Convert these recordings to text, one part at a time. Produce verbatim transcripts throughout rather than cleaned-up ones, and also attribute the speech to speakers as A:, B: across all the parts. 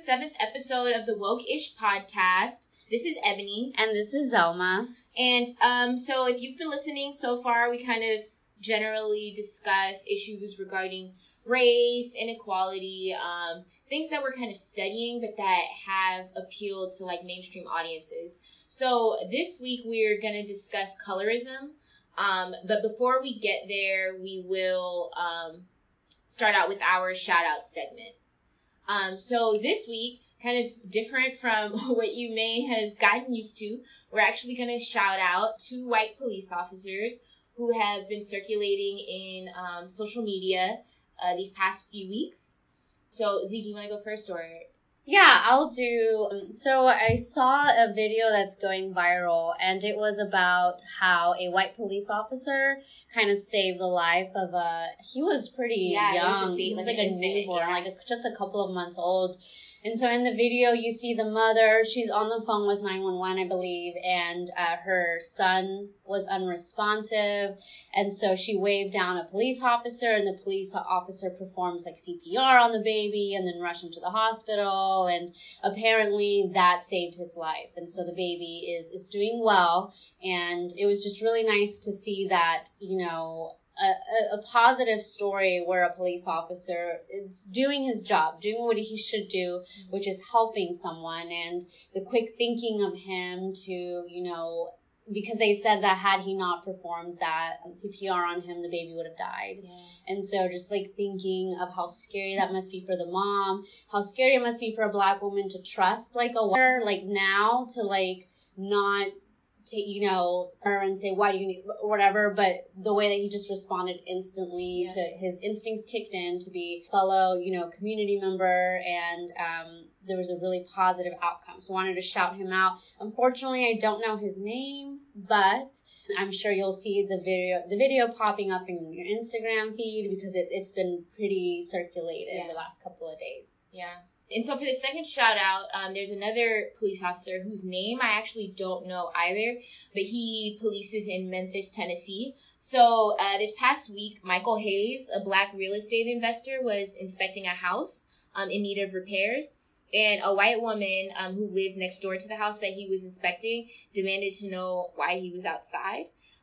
A: seventh episode of the Woke-ish podcast. This is Ebony.
B: And this is Zelma.
A: And um, so if you've been listening so far, we kind of generally discuss issues regarding race, inequality, um, things that we're kind of studying, but that have appealed to like mainstream audiences. So this week we're going to discuss colorism. Um, but before we get there, we will um, start out with our shout out segment. Um, so this week, kind of different from what you may have gotten used to, we're actually going to shout out two white police officers who have been circulating in um, social media uh, these past few weeks. So, Z, do you want to go first or?
B: Yeah, I'll do. So I saw a video that's going viral, and it was about how a white police officer kind of saved the life of a, he was pretty
A: yeah,
B: young.
A: He was, a baby,
B: he was
A: like,
B: like a
A: infant,
B: newborn,
A: yeah.
B: like a, just a couple of months old. And so in the video, you see the mother, she's on the phone with nine one one, I believe, and uh, her son was unresponsive. And so she waved down a police officer, and the police officer performs like C P R on the baby and then rushed him to the hospital. And apparently that saved his life. And so the baby is, is doing well. And it was just really nice to see that, you know, A, a positive story where a police officer is doing his job, doing what he should do, which is helping someone, and the quick thinking of him to, you know, because they said that had he not performed that C P R on him, the baby would have died. Yeah. And so just like thinking of how scary that must be for the mom, how scary it must be for a Black woman to trust like a water, like now to like not to, you know, her and say, why do you need, whatever, but the way that he just responded instantly yeah. to his instincts kicked in to be fellow, you know, community member, and um, there was a really positive outcome. So I wanted to shout him out. Unfortunately, I don't know his name, but I'm sure you'll see the video, the video popping up in your Instagram feed because it, it's been pretty circulated yeah. the last couple of days.
A: Yeah. And so for the second shout out, um, there's another police officer whose name I actually don't know either, but he polices in Memphis, Tennessee. So uh, this past week, Michael Hayes, a Black real estate investor, was inspecting a house um, in need of repairs. And a white woman um, who lived next door to the house that he was inspecting demanded to know why he was outside.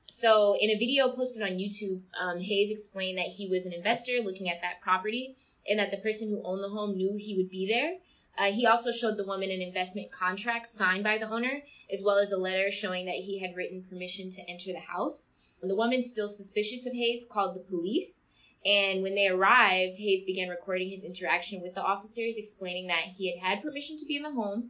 A: So in a video posted on YouTube, um, Hayes explained that he was an investor looking at that property, and that the person who owned the home knew he would be there. Uh, he also showed the woman an investment contract signed by the owner, as well as a letter showing that he had written permission to enter the house. And the woman, still suspicious of Hayes, called the police. And when they arrived, Hayes began recording his interaction with the officers, explaining that he had had permission to be in the home.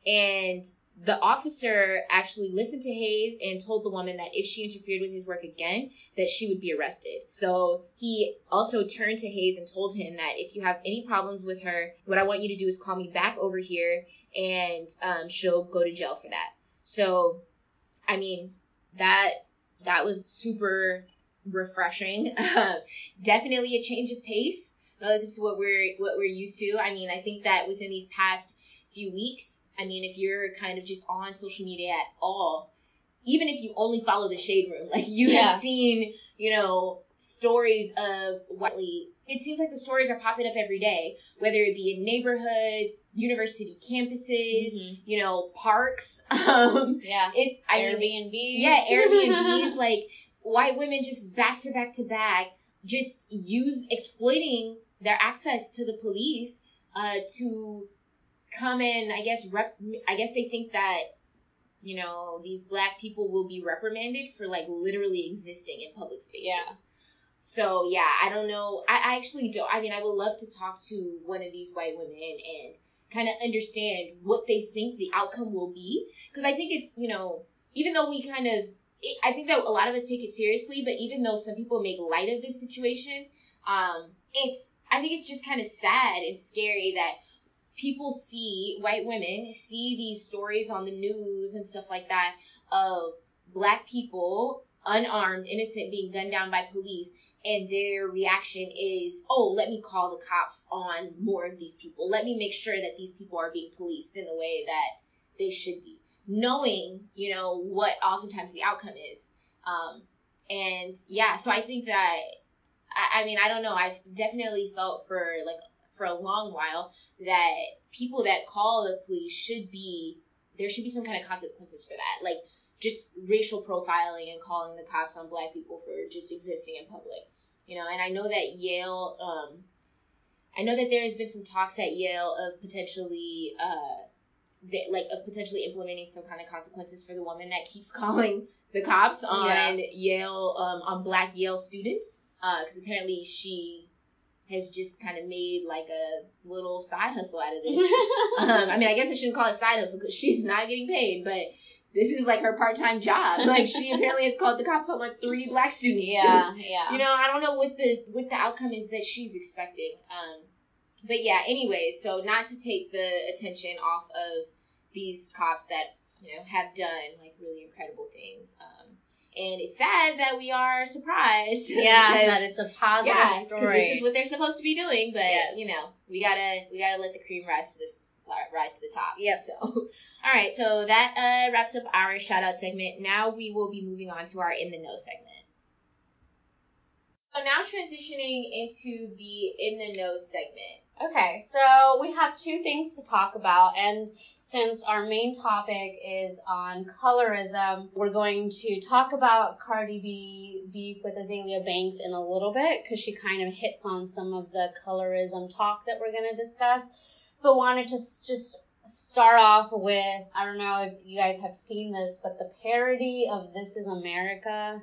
A: And the officer actually listened to Hayes and told the woman that if she interfered with his work again, that she would be arrested. So he also turned to Hayes and told him that if you have any problems with her, what I want you to do is call me back over here, and um, she'll go to jail for that. So, I mean, that that was super refreshing. Definitely a change of pace relative to what we're what we're used to. I mean, I think that within these past few weeks, I mean, if you're kind of just on social media at all, even if you only follow the Shade Room, like you yeah. have seen, you know, stories of whitely, it seems like the stories are popping up every day, whether it be in neighborhoods, university campuses, mm-hmm. you know, parks. Um,
B: yeah.
A: It, I
B: Airbnbs.
A: Mean, yeah, Airbnbs, like white women just back to back to back, just use, exploiting their access to the police uh, to come in, I guess, rep, I guess they think that, you know, these Black people will be reprimanded for, like, literally existing in public spaces. Yeah. So, yeah, I don't know. I, I actually don't. I mean, I would love to talk to one of these white women and kind of understand what they think the outcome will be. Because I think it's, you know, even though we kind of, it, I think that a lot of us take it seriously, but even though some people make light of this situation, um, it's, I think it's just kind of sad and scary that people see, white women see these stories on the news and stuff like that of Black people, unarmed, innocent, being gunned down by police, and their reaction is, oh, let me call the cops on more of these people. Let me make sure that these people are being policed in the way that they should be. Knowing, you know, what oftentimes the outcome is. Um, and yeah, so I think that, I, I mean, I don't know, I've definitely felt for, like, for a long while that people that call the police should be, there should be some kind of consequences for that. Like, just racial profiling and calling the cops on black people for just existing in public. You know, and I know that Yale, um, I know that there has been some talks at Yale of potentially, uh, that, like, of potentially implementing some kind of consequences for the woman that keeps calling the cops on yeah. Yale, um, on black Yale students. Uh, because apparently she has just kind of made, like, a little side hustle out of this. um, I mean, I guess I shouldn't call it side hustle because she's not getting paid, but this is, like, her part-time job. Like, she apparently has called the cops on, like, three black students.
B: Yeah, yeah.
A: You know, I don't know what the what the outcome is that she's expecting. Um, but, yeah, anyways, so not to take the attention off of these cops that, you know, have done, like, really incredible things. Um, and it's sad that we are surprised.
B: Yeah, because, that it's a positive
A: yeah,
B: story.
A: This is what they're supposed to be doing, but,
B: yes.
A: you know, we gotta, we gotta let the cream rise to the rise to the top.
B: Yep.
A: So, all right. So that uh, wraps up our shout out segment. Now we will be moving on to our in the know segment. So now transitioning into the in the know segment.
B: Okay. So we have two things to talk about, and since our main topic is on colorism, we're going to talk about Cardi B beef with Azealia Banks in a little bit because she kind of hits on some of the colorism talk that we're going to discuss. But wanted to just start off with, I don't know if you guys have seen this, but the parody of This Is America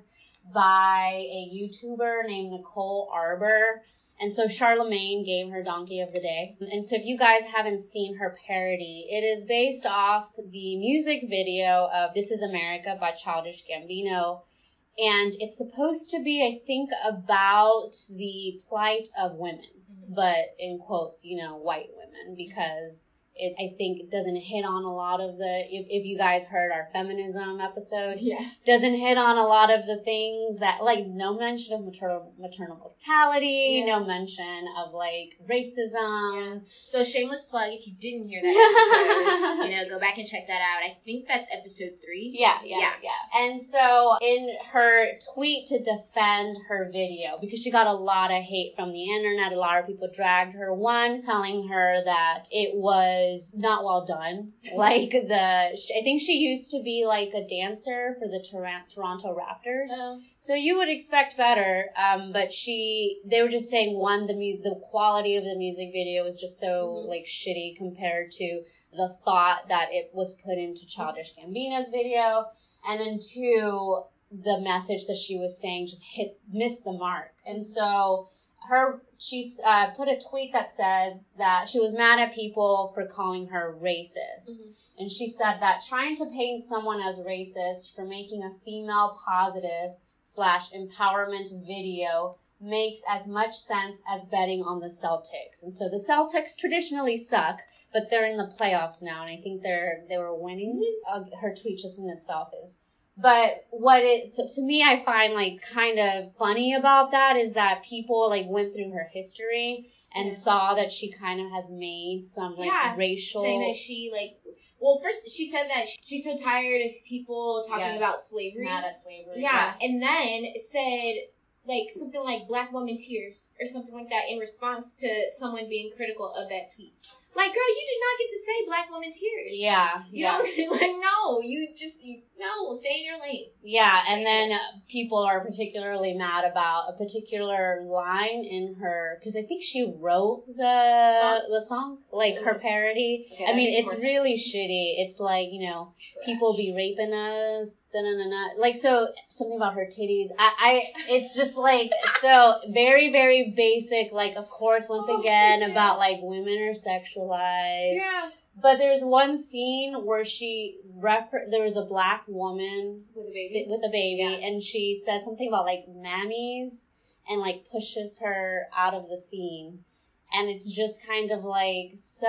B: by a YouTuber named Nicole Arbor. And so Charlamagne gave her Donkey of the Day. And so if you guys haven't seen her parody, it is based off the music video of This Is America by Childish Gambino. And it's supposed to be, I think, about the plight of women. But in quotes, you know, white women, because it, I think it doesn't hit on a lot of the, if, if you guys heard our feminism episode,
A: yeah,
B: doesn't hit on a lot of the things that, like, no mention of maternal, maternal mortality, yeah. no mention of, like, racism.
A: Yeah. So shameless plug, if you didn't hear that episode, you know, go back and check that out. I think that's episode three.
B: Yeah, yeah, yeah, yeah. And so in her tweet to defend her video, because she got a lot of hate from the internet, a lot of people dragged her, one, telling her that it was not well done. Like the, I think she used to be like a dancer for the Tor- Toronto Raptors.
A: Oh.
B: So you would expect better. Um, but she, they were just saying one, the mu- the quality of the music video was just so mm-hmm. like shitty compared to the thought that it was put into Childish Gambino's video. And then two, the message that she was saying just hit, missed the mark. And so her, she's uh, put a tweet that says that she was mad at people for calling her racist. Mm-hmm. And she said that trying to paint someone as racist for making a female positive slash empowerment video makes as much sense as betting on the Celtics. And so the Celtics traditionally suck, but they're in the playoffs now, and I think they're they were winning. Mm-hmm. Uh, her tweet just in itself is. But what it, to, to me, I find, like, kind of funny about that is that people, like, went through her history and yeah. saw that she kind of has made some, like,
A: yeah,
B: racial...
A: saying that she, like... Well, first, she said that she's so tired of people talking
B: yeah.
A: about slavery.
B: Mad at slavery.
A: Yeah. yeah, and then said, like, something like Black Woman Tears or something like that in response to someone being critical of that tweet. Like, girl, you did not get to say Black Woman Tears.
B: Yeah,
A: you
B: yeah.
A: know, like, no, you just, you, no, stay in your lane.
B: Yeah, and then uh, people are particularly mad about a particular line in her, because I think she wrote the song? the song, like mm-hmm. her parody. Okay, I mean, it's really sense. shitty. It's like, you know, people be raping us, da-na-na-na. Like, so, something about her titties. I, I, it's just like, so, very, very basic, like, of course, once oh, again, yeah. about, like, women are sexual.
A: Yeah.
B: But there's one scene where she refer- there was a black woman
A: with a baby,
B: with a baby
A: yeah.
B: and she says something about like mammies and like pushes her out of the scene. And it's just kind of like,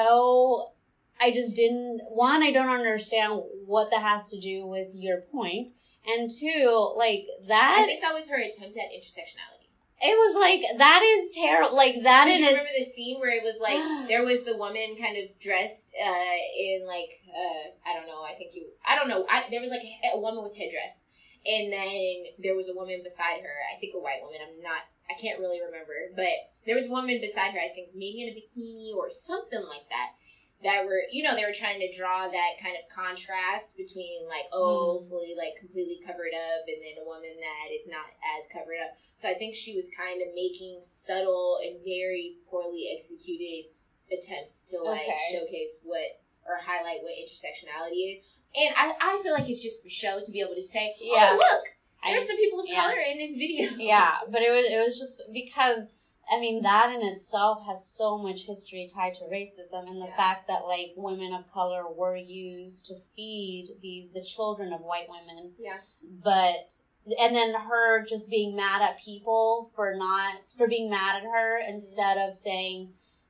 B: so I just didn't, one, I don't understand what that has to do with your point. And two, like that.
A: I think that was her attempt at intersectionality.
B: It was like, that is terrible. Like, that
A: Did
B: in
A: you remember the scene where it was like, there was the woman kind of dressed uh, in like, uh, I don't know, I think you, I don't know, I, there was like a, a woman with headdress. And then there was a woman beside her, I think a white woman, I'm not, I can't really remember, but there was a woman beside her, I think maybe in a bikini or something like that, that were, you know, they were trying to draw that kind of contrast between, like, oh, mm. fully, like, completely covered up, and then a woman that is not as covered up. So I think she was kind of making subtle and very poorly executed attempts to, like, okay. showcase what, or highlight what intersectionality is. And I, I feel like it's just for show to be able to say, yeah. oh, look, there's I, some people of yeah. color in this video.
B: Yeah, but it was, it was just because, I mean, that in itself has so much history tied to racism, and the yeah. fact that, like, women of color were used to feed these the children of white women.
A: Yeah.
B: But, and then her just being mad at people for not, for being mad at her instead of saying,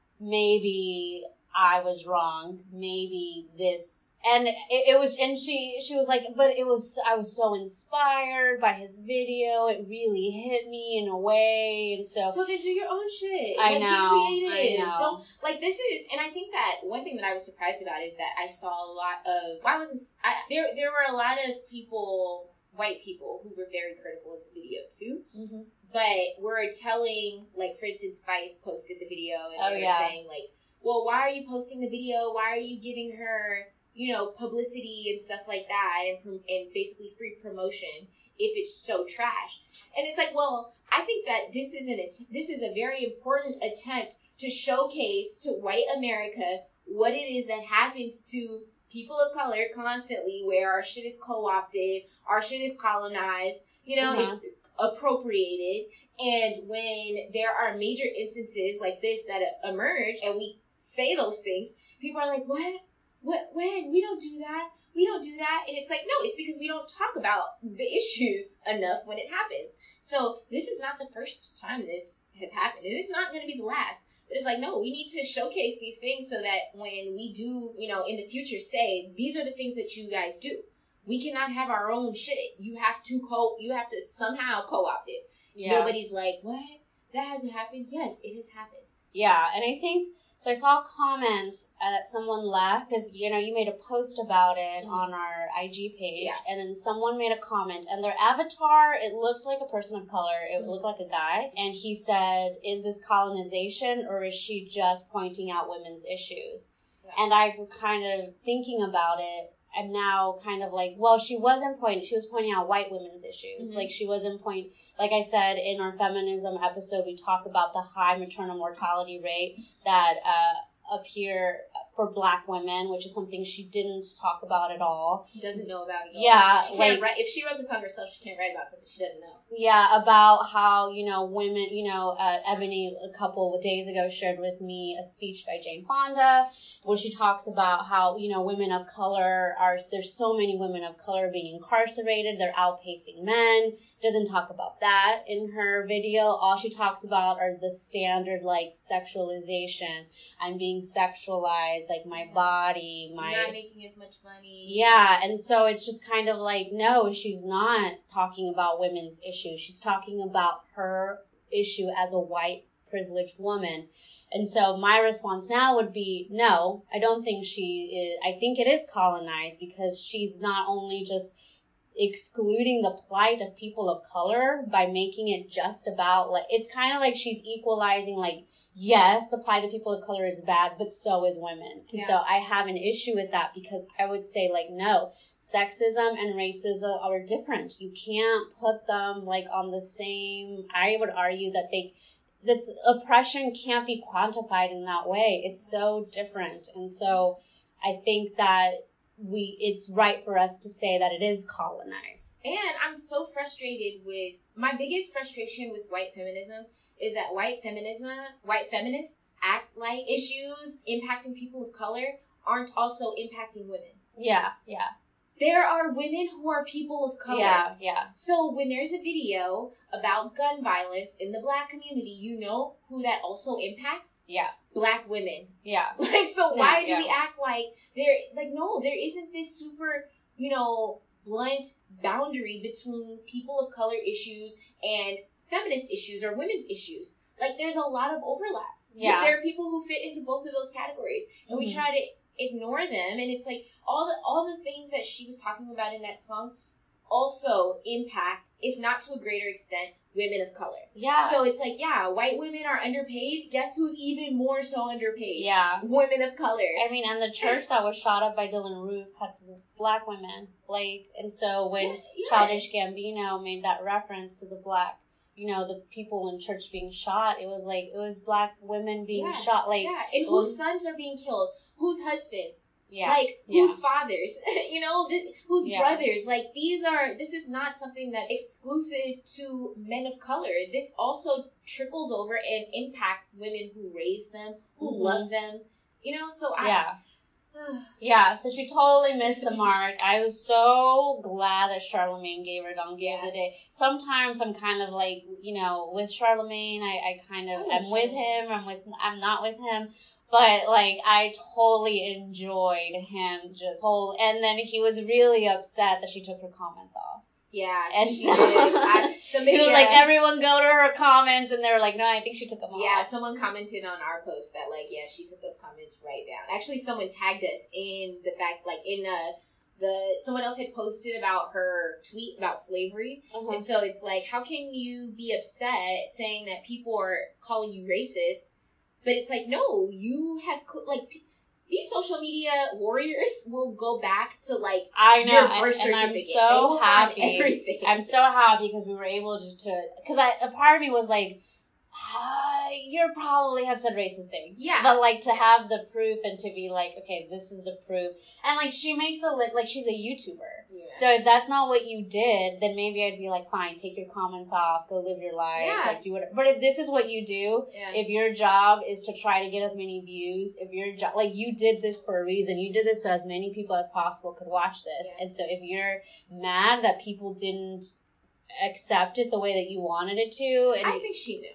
B: maybe I was wrong, maybe this, and it, it was, and she, she was like, but it was, I was so inspired by his video, it really hit me in a way, and so.
A: So then do your own shit.
B: I
A: like,
B: know,
A: be creative.
B: I know.
A: Don't, like, this is, and I think that one thing that I was surprised about is that I saw a lot of, I wasn't, I, there, there were a lot of people, white people, who were very critical of the video, too.
B: Mm-hmm.
A: But were telling, like, for instance, Vice posted the video, and
B: oh,
A: they were
B: yeah.
A: saying, like, well, why are you posting the video? Why are you giving her, you know, publicity and stuff like that, and and basically free promotion if it's so trash? And it's like, well, I think that this is an this is a very important attempt to showcase to white America what it is that happens to people of color constantly, where our shit is co-opted, our shit is colonized, you know, uh-huh. it's appropriated, and when there are major instances like this that emerge, and we say those things, people are like, what? What? When? We don't do that. We don't do that. And it's like, no, it's because we don't talk about the issues enough when it happens. So this is not the first time this has happened. And it's not going to be the last. But it's like, no, we need to showcase these things so that when we do, you know, in the future say, these are the things that you guys do. We cannot have our own shit. You have to co, you have to somehow co-opt it. Yeah. Nobody's like, what? That hasn't happened? Yes, it has happened.
B: Yeah, and I think, so I saw a comment uh, that someone left, because, you know, you made a post about it mm-hmm. on our I G page,
A: yeah.
B: and then someone made a comment, and their avatar, it looked like a person of color, it mm-hmm. looked like a guy, and he said, is this colonization, or is she just pointing out women's issues? Yeah. And I was kind of thinking about it, I'm now kind of like, well, she wasn't pointing, she was pointing out white women's issues. Mm-hmm. Like, she wasn't point, like I said, in our feminism episode, we talk about the high maternal mortality rate that uh, appear for Black women, which is something she didn't talk about at all.
A: Doesn't know about it at all.
B: Yeah.
A: She can't like, write, if she wrote the song herself, she can't write about something she doesn't know.
B: Yeah, about how, you know, women, you know, uh, Ebony a couple of days ago shared with me a speech by Jane Fonda, where she talks about how, you know, women of color are, there's so many women of color being incarcerated, they're outpacing men. Doesn't talk about that in her video. All she talks about are the standard, like, sexualization. I'm being sexualized, like, my body, my...
A: You're not making as much money.
B: Yeah, and so it's just kind of like, no, she's not talking about women's issues. She's talking about her issue as a white, privileged woman. And so my response now would be, no, I don't think she is... I think it is colonized, because she's not only just excluding the plight of people of color by making it just about, like, it's kind of like she's equalizing, like, yes, the plight of people of color is bad, but so is women. And yeah. so I have an issue with that, because I would say, like, no, sexism and racism are different. You can't put them, like, on the same, I would argue that they, that's, oppression can't be quantified in that way. It's so different. And so I think that we it's right for us to say that it is colonized.
A: And I'm so frustrated with, my biggest frustration with white feminism is that white feminism, white feminists act like issues impacting people of color aren't also impacting women.
B: Yeah, yeah.
A: There are women who are people of color.
B: Yeah, yeah.
A: So when there's a video about gun violence in the Black community, you know who that also impacts?
B: Yeah.
A: Black women.
B: Yeah.
A: Like, so why do
B: yeah.
A: we act like there, like, no, there isn't this super, you know, blunt boundary between people of color issues and feminist issues or women's issues. Like, there's a lot of overlap.
B: Yeah.
A: There are people who fit into both of those categories, and mm-hmm. we try to ignore them, and it's like all the all the things that she was talking about in that song also impact, if not to a greater extent, women of color.
B: Yeah.
A: So it's like, yeah, white women are underpaid. Guess who's even more so underpaid?
B: Yeah.
A: Women of color.
B: I mean, and the church that was shot up by Dylan Roof had black women. Like, and so when yeah, yeah. Childish Gambino made that reference to the black, you know, the people in church being shot, it was like, it was black women being yeah. shot. Like,
A: yeah, and whose was, sons are being killed? Whose husbands?
B: Yeah.
A: Like,
B: yeah.
A: whose fathers? You know, th- whose
B: yeah.
A: brothers? Like, these are, this is not something that's exclusive to men of color. This also trickles over and impacts women who raise them, who mm-hmm. love them. You know, so I...
B: Yeah. yeah, so she totally missed the mark. I was so glad that Charlamagne gave her donkey yeah. the other day. Sometimes I'm kind of like, you know, with Charlamagne, I, I kind of, I'm with him, I'm with, I'm not with him. But, like, I totally enjoyed him just whole, and then he was really upset that she took her comments off.
A: Yeah,
B: and
A: she
B: so,
A: did. I, somebody,
B: he was
A: uh,
B: like, everyone go to her comments, and they were like, no, I think she took them off.
A: Yeah, someone commented on our post that, like, yeah, she took those comments right down. Actually, someone tagged us in the fact, like, in uh, the, someone else had posted about her tweet about slavery, uh-huh. and so it's like, how can you be upset saying that people are calling you racist? But it's like, no, you have, like, these social media warriors will go back to, like,
B: I know,
A: your birth
B: and, and
A: certificate.
B: I'm so happy.
A: Everything.
B: I'm so happy because we were able to, because I a part of me was like, ah, you probably have said racist things.
A: Yeah.
B: But, like, to have the proof and to be like, okay, this is the proof. And, like, she makes a, li- like, she's a YouTuber. Yeah. So if that's not what you did, then maybe I'd be like, fine, take your comments off, go live your life, yeah. like, do whatever. But if this is what you do, yeah. if your job is to try to get as many views, if your job, like, you did this for a reason, you did this so as many people as possible could watch this. Yeah. And so if you're mad that people didn't accept it the way that you wanted it to. And
A: I think she knew.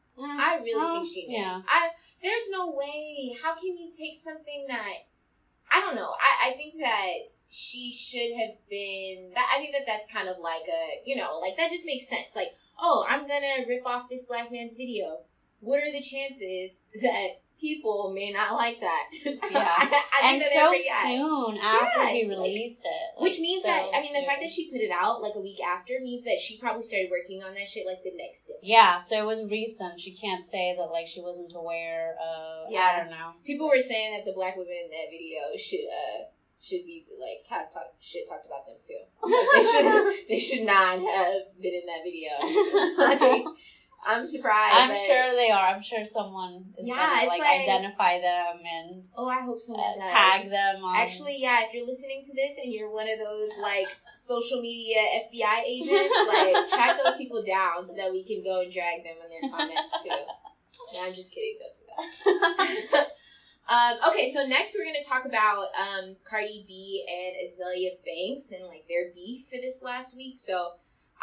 A: I really
B: um,
A: think she knew.
B: Yeah.
A: I there's no way. How can you take something that I don't know. I, I think that she should have been. That I think that that's kind of like a you know like that just makes sense. Like, oh, I'm gonna rip off this black man's video. What are the chances that people may not like that?
B: Yeah,
A: I, I
B: and so soon after yeah, he released
A: like,
B: it,
A: like, which means
B: so
A: that I mean
B: soon.
A: the fact that she put it out like a week after means that she probably started working on that shit like the next day.
B: Yeah, so it was recent. She can't say that like she wasn't aware of. Yeah, I don't know.
A: People were saying that the black women in that video should uh should be like have talk shit talked about them too. Like, they should they should not have been in that video. Like, I'm surprised.
B: I'm sure they are. I'm sure someone is yeah, gonna like, like identify them and
A: oh, I hope someone
B: uh,
A: does.
B: tag them. On...
A: Actually, yeah. If you're listening to this and you're one of those like social media F B I agents, like track those people down so that we can go and drag them on their comments too. No, I'm just kidding. Don't do that. um, okay, so next we're gonna talk about um, Cardi B and Azealia Banks and like their beef for this last week. So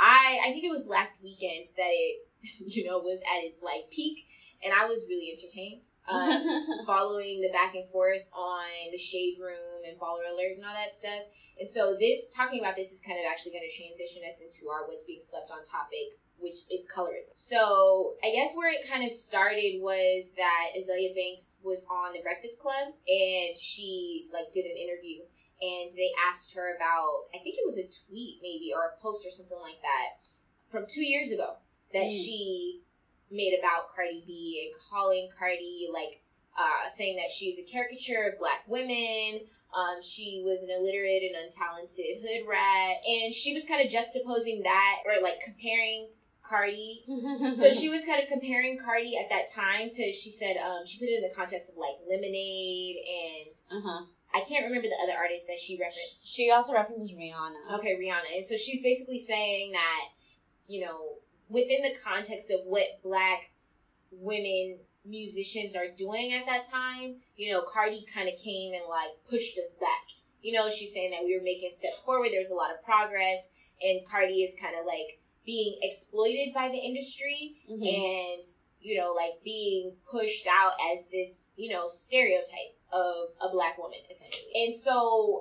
A: I I think it was last weekend that it. you know, was at its, like, peak, and I was really entertained, um, following the back and forth on the Shade Room and Baller Alert and all that stuff, and so this, talking about this is kind of actually going to transition us into our what's being slept on topic, which is colorism. So, I guess where it kind of started was that Azealia Banks was on The Breakfast Club, and she, like, did an interview, and they asked her about, I think it was a tweet, maybe, or a post or something like that, from two years ago, that mm. she made about Cardi B and calling Cardi, like, uh, saying that she's a caricature of black women. Um, she was an illiterate and untalented hood rat. And she was kind of juxtaposing that, or, like, comparing Cardi. So she was kind of comparing Cardi at that time to, she said, um, she put it in the context of, like, Lemonade and...
B: Uh-huh.
A: I can't remember the other artist that she referenced.
B: She also references Rihanna.
A: Okay, Rihanna. And so she's basically saying that, you know... within the context of what black women musicians are doing at that time, you know, Cardi kind of came and, like, pushed us back. You know, she's saying that we were making steps forward, there's a lot of progress, and Cardi is kind of, like, being exploited by the industry, mm-hmm. and, you know, like, being pushed out as this, you know, stereotype of a black woman, essentially. And so,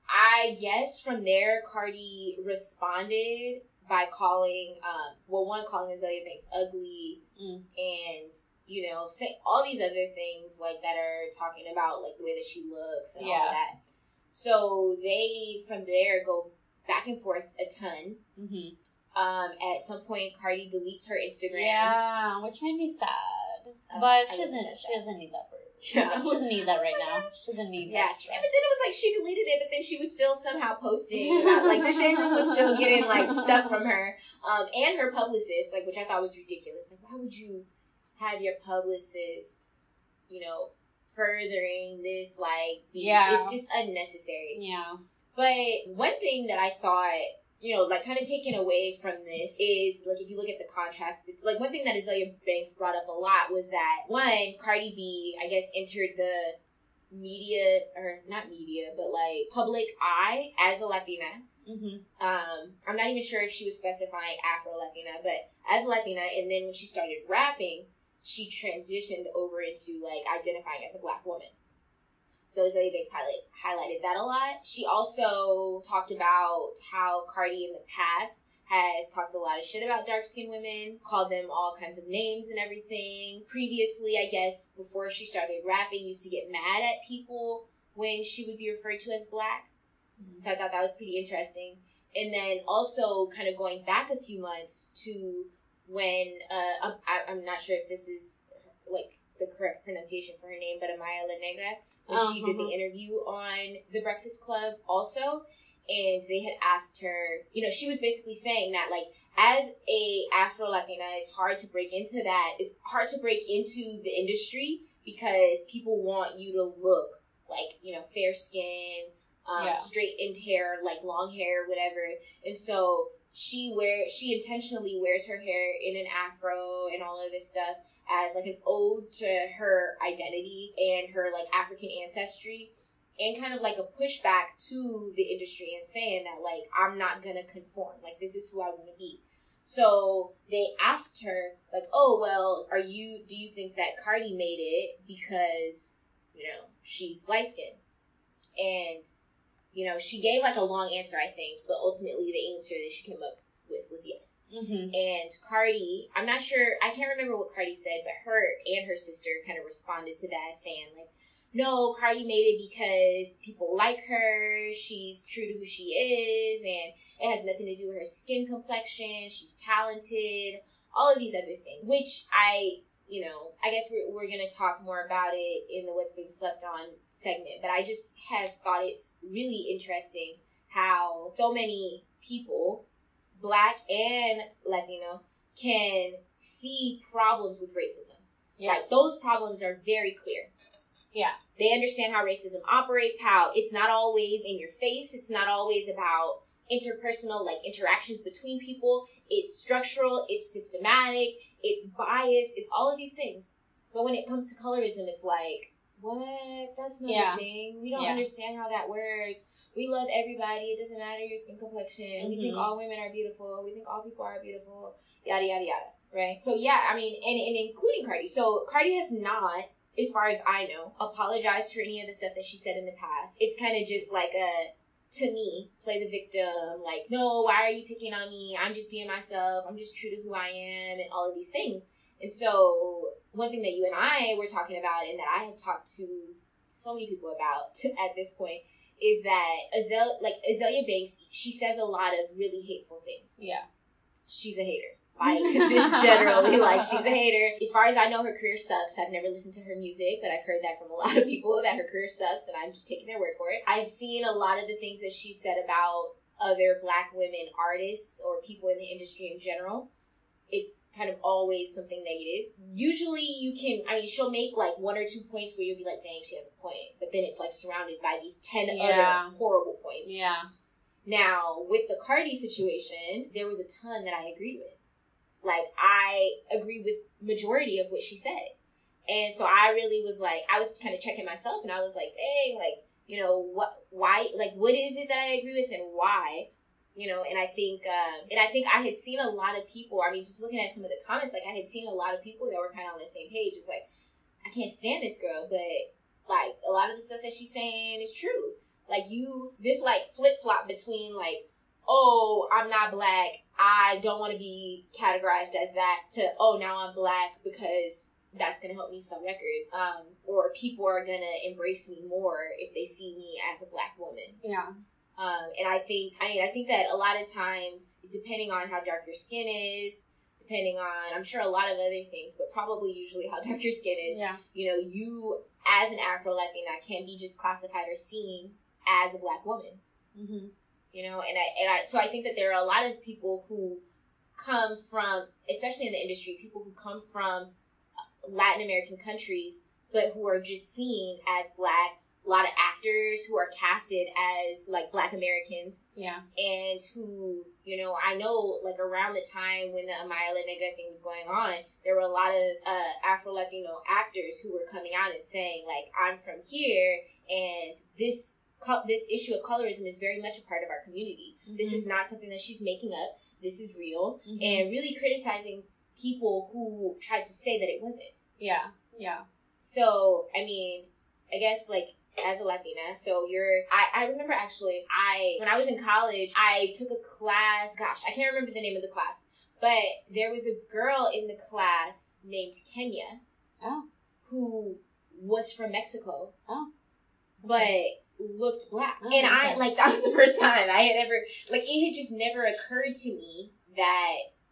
A: I guess from there, Cardi responded by calling, um, well, one, calling Azealia Banks ugly, mm. and, you know, say all these other things, like, that are talking about, like, the way that she looks and yeah. all of that. So they, from there, go back and forth a ton.
B: Mm-hmm.
A: Um, at some point, Cardi deletes her Instagram.
B: Yeah, which made me sad. Uh, but she doesn't. She doesn't need that for. Yeah, she doesn't need that right now. She doesn't need
A: yeah.
B: that stress.
A: And but then it was like she deleted it, but then she was still somehow posting about, like, the shade room was still getting like stuff from her, um, and her publicist, like, which I thought was ridiculous. Like, why would you have your publicist, you know, furthering this? Like,
B: yeah,
A: it's just unnecessary.
B: Yeah.
A: But one thing that I thought, you know, like, kind of taken away from this is, like, if you look at the contrast, like, one thing that Azealia Banks brought up a lot was that, one, Cardi B, I guess, entered the media, or not media, but, like, public eye as a Latina.
B: Mm-hmm.
A: Um, I'm not even sure if she was specifying Afro-Latina, but as a Latina, and then when she started rapping, she transitioned over into, like, identifying as a Black woman. So Azealia Banks highlight, highlighted that a lot. She also talked about how Cardi in the past has talked a lot of shit about dark-skinned women, called them all kinds of names and everything. Previously, I guess, before she started rapping, used to get mad at people when she would be referred to as Black. Mm-hmm. So I thought that was pretty interesting. And then also kind of going back a few months to when, uh, I, I'm not sure if this is, like, the correct pronunciation for her name, but Amaya La Negra, when uh-huh. she did the interview on The Breakfast Club also, and they had asked her, you know, she was basically saying that, like, as a Afro-Latina, it's hard to break into that, it's hard to break into the industry because people want you to look like, you know, fair skin, um, yeah. straightened hair, like long hair, whatever, and so she wear she intentionally wears her hair in an afro and all of this stuff as, like, an ode to her identity and her, like, African ancestry, and kind of like a pushback to the industry and saying that, like, I'm not gonna conform, like, this is who I want to be. So they asked her, like, oh, well, are you, do you think that Cardi made it because, you know, she's light-skinned? And, you know, she gave, like, a long answer, I think, but ultimately the answer that she came up with was yes.
B: Mm-hmm.
A: And Cardi, I'm not sure, I can't remember what Cardi said, but her and her sister kind of responded to that saying, like, no, Cardi made it because people like her, she's true to who she is, and it has nothing to do with her skin complexion, she's talented, all of these other things, which I, you know, I guess we're, we're going to talk more about it in the What's Being Slept On segment, but I just have thought it's really interesting how so many people, Black and Latino, can see problems with racism. Yeah. Like, those problems are very clear.
B: Yeah.
A: They understand how racism operates, how it's not always in your face, it's not always about interpersonal, like, interactions between people. It's structural, it's systematic, it's biased, it's all of these things. But when it comes to colorism, it's like, what? That's not yeah. a thing. We don't yeah. understand how that works. We love everybody. It doesn't matter your skin complexion. Mm-hmm. We think all women are beautiful. We think all people are beautiful. Yada, yada, yada. Right? So, yeah, I mean, and, and including Cardi. So, Cardi has not, as far as I know, apologized for any of the stuff that she said in the past. It's kind of just like a, to me, play the victim. Like, no, why are you picking on me? I'm just being myself. I'm just true to who I am and all of these things. And so, one thing that you and I were talking about and that I have talked to so many people about to, at this point is that Azealia, like, Azealia Banks, she says a lot of really hateful things.
B: Yeah.
A: She's a hater. Like, just generally, like, she's a hater. As far as I know, her career sucks. I've never listened to her music, but I've heard that from a lot of people, that her career sucks, and I'm just taking their word for it. I've seen a lot of the things that she said about other Black women artists or people in the industry in general. It's kind of always something negative. Usually you can, I mean, she'll make, like, one or two points where you'll be like, dang, she has a point. But then it's, like, surrounded by these ten yeah. other horrible points.
B: Yeah.
A: Now, with the Cardi situation, there was a ton that I agreed with. Like, I agree with majority of what she said. And so I really was like, I was kind of checking myself, and I was like, dang, like, you know, what, why, like, what is it that I agree with and why? You know, and I think, um, and I think I had seen a lot of people, I mean, just looking at some of the comments, like, I had seen a lot of people that were kind of on the same page. It's like, I can't stand this girl, but, like, a lot of the stuff that she's saying is true. Like, you, this, like, flip-flop between, like, oh, I'm not Black, I don't want to be categorized as that, to, oh, now I'm Black because that's going to help me sell records. Um, or people are going to embrace me more if they see me as a Black woman.
B: Yeah.
A: Um, and I think, I mean, I think that a lot of times, depending on how dark your skin is, depending on, I'm sure a lot of other things, but probably usually how dark your skin is,
B: yeah.
A: you know, you as an Afro-Latina can be just classified or seen as a Black woman.
B: Mm-hmm.
A: You know, and I, and I, so I think that there are a lot of people who come from, especially in the industry, people who come from Latin American countries, but who are just seen as Black. A lot of actors who are casted as, like, Black Americans.
B: Yeah.
A: And who, you know, I know, like, around the time when the Amaya La Negra thing was going on, there were a lot of uh, Afro-Latino actors who were coming out and saying, like, I'm from here, and this this issue of colorism is very much a part of our community. Mm-hmm. This is not something that she's making up. This is real. Mm-hmm. And really criticizing people who tried to say that it wasn't.
B: Yeah, yeah.
A: So, I mean, I guess, like, as a Latina, so you're, I, I remember actually, I, when I was in college, I took a class, gosh, I can't remember the name of the class, but there was a girl in the class named Kenya,
B: oh,
A: who was from Mexico,
B: oh,
A: okay. but looked Black.
B: Oh,
A: and
B: okay.
A: I, like, that was the first time I had ever, like, it had just never occurred to me that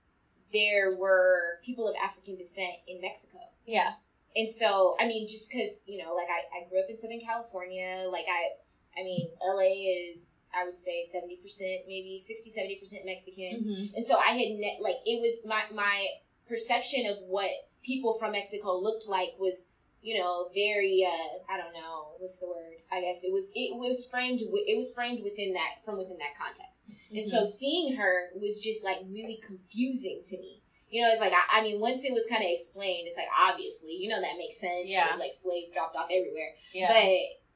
A: there were people of African descent in Mexico.
B: Yeah.
A: And so, I mean, just because, you know, like, I, I grew up in Southern California, like, I, I mean, L A is, I would say, seventy percent, maybe sixty, seventy percent Mexican. Mm-hmm. And so I had, ne- like, it was, my, my perception of what people from Mexico looked like was, you know, very, uh, I don't know, what's the word? I guess it was, it was framed, it was framed within that, from within that context. Mm-hmm. And so seeing her was just, like, really confusing to me. You know, it's like, I, I mean, once it was kind of explained, it's like, obviously, you know, that makes sense.
B: Yeah.
A: Like, slaves dropped off everywhere.
B: Yeah.
A: But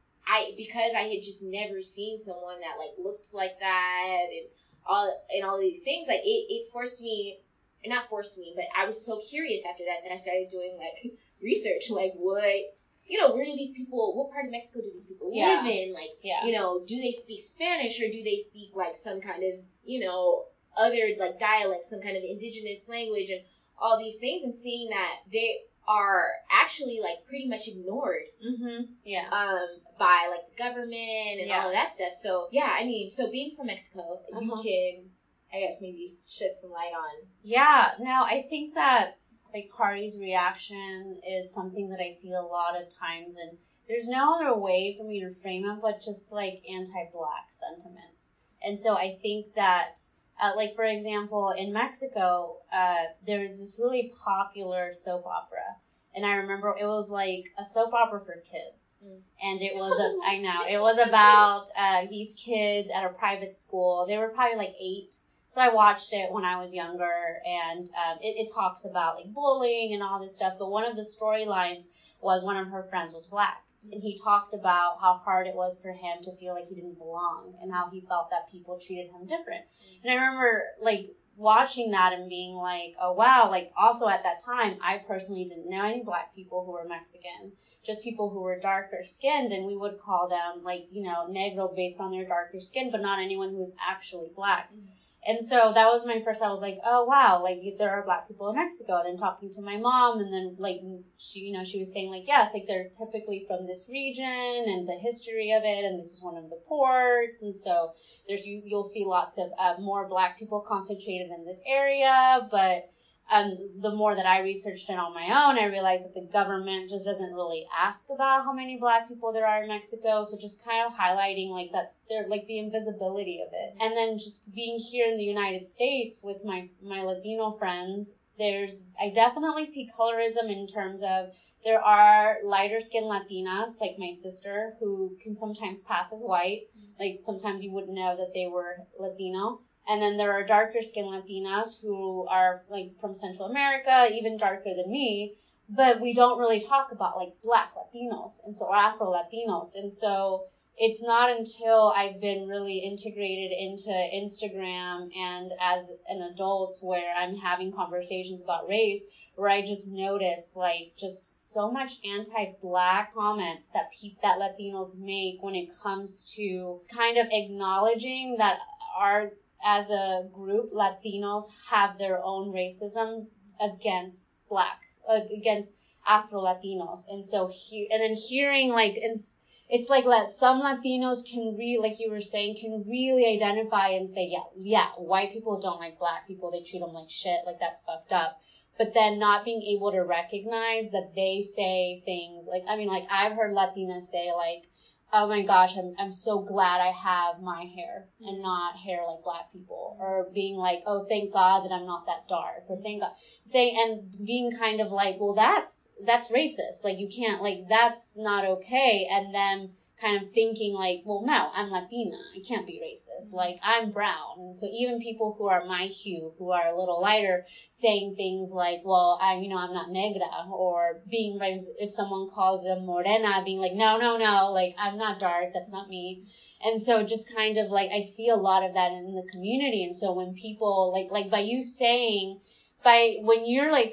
A: I, because I had just never seen someone that, like, looked like that and all, and all these things, like, it, it forced me, not forced me, but I was so curious after that that I started doing, like, research. Like, what, you know, where do these people, what part of Mexico do these people
B: yeah.
A: live in? Like,
B: yeah.
A: you know, do they speak Spanish or do they speak, like, some kind of, you know, other, like, dialects, some kind of indigenous language and all these things, and seeing that they are actually, like, pretty much ignored
B: mm-hmm. yeah.
A: um, by, like, the government and
B: yeah.
A: all of that stuff. So, yeah, I mean, so being from Mexico, uh-huh. you can, I guess, maybe shed some light on.
B: Yeah, no, I think that, like, Cardi's reaction is something that I see a lot of times, and there's no other way for me to frame it but just, like, anti-Black sentiments. And so I think that Uh, like, for example, in Mexico, uh, there was this really popular soap opera. And I remember it was like a soap opera for kids. Mm. And it was, a, I know, it was about uh, these kids at a private school. They were probably like eight. So I watched it when I was younger. And um, it, it talks about, like, bullying and all this stuff. But one of the storylines was one of her friends was Black. And he talked about how hard it was for him to feel like he didn't belong and how he felt that people treated him different. Mm-hmm. And I remember, like, watching that and being like, oh, wow. Like, also at that time, I personally didn't know any Black people who were Mexican, just people who were darker skinned. And we would call them, like, you know, negro based on their darker skin, but not anyone who was actually Black. Mm-hmm. And so that was my first, I was like, oh, wow, like, there are Black people in Mexico. And then talking to my mom, and then, like, she, you know, she was saying, like, yes, like, they're typically from this region and the history of it, and this is one of the ports. And so there's, you, you'll see lots of uh, more Black people concentrated in this area. But um, the more that I researched it on my own, I realized that the government just doesn't really ask about how many Black people there are in Mexico. So just kind of highlighting, like, that they're, like, the invisibility of it. And then just being here in the United States with my, my Latino friends, there's, I definitely see colorism in terms of there are lighter skinned Latinas, like my sister, who can sometimes pass as white. Like, sometimes you wouldn't know that they were Latino. And then there are darker skinned Latinas who are, like, from Central America, even darker than me. But we don't really talk about, like, Black Latinos and so Afro Latinos. And so it's not until I've been really integrated into Instagram and as an adult where I'm having conversations about race where I just notice, like, just so much anti-Black comments that pe- that Latinos make when it comes to kind of acknowledging that our, as a group, Latinos have their own racism against Black, uh, against Afro-Latinos. And so, he- and then hearing, like, in, it's like that some Latinos can really, like you were saying, can really identify and say, yeah, yeah, white people don't like black people. They treat them like shit. Like, that's fucked up. But then not being able to recognize that they say things like, I mean, like, I've heard Latinas say, like, oh my gosh, I'm I'm so glad I have my hair and not hair like black people. Or being like, oh, thank God that I'm not that dark. Or thank God. Saying, and being kind of like, well, that's, that's racist. Like, you can't, like, that's not okay. And then kind of thinking like, well, no, I'm Latina. I can't be racist. Like, I'm brown. And so even people who are my hue, who are a little lighter, saying things like, well, I, you know, I'm not negra, or being, if someone calls them morena, being like, no, no, no, like, I'm not dark. That's not me. And so just kind of like, I see a lot of that in the community. And so when people, like, like by you saying, by when you're like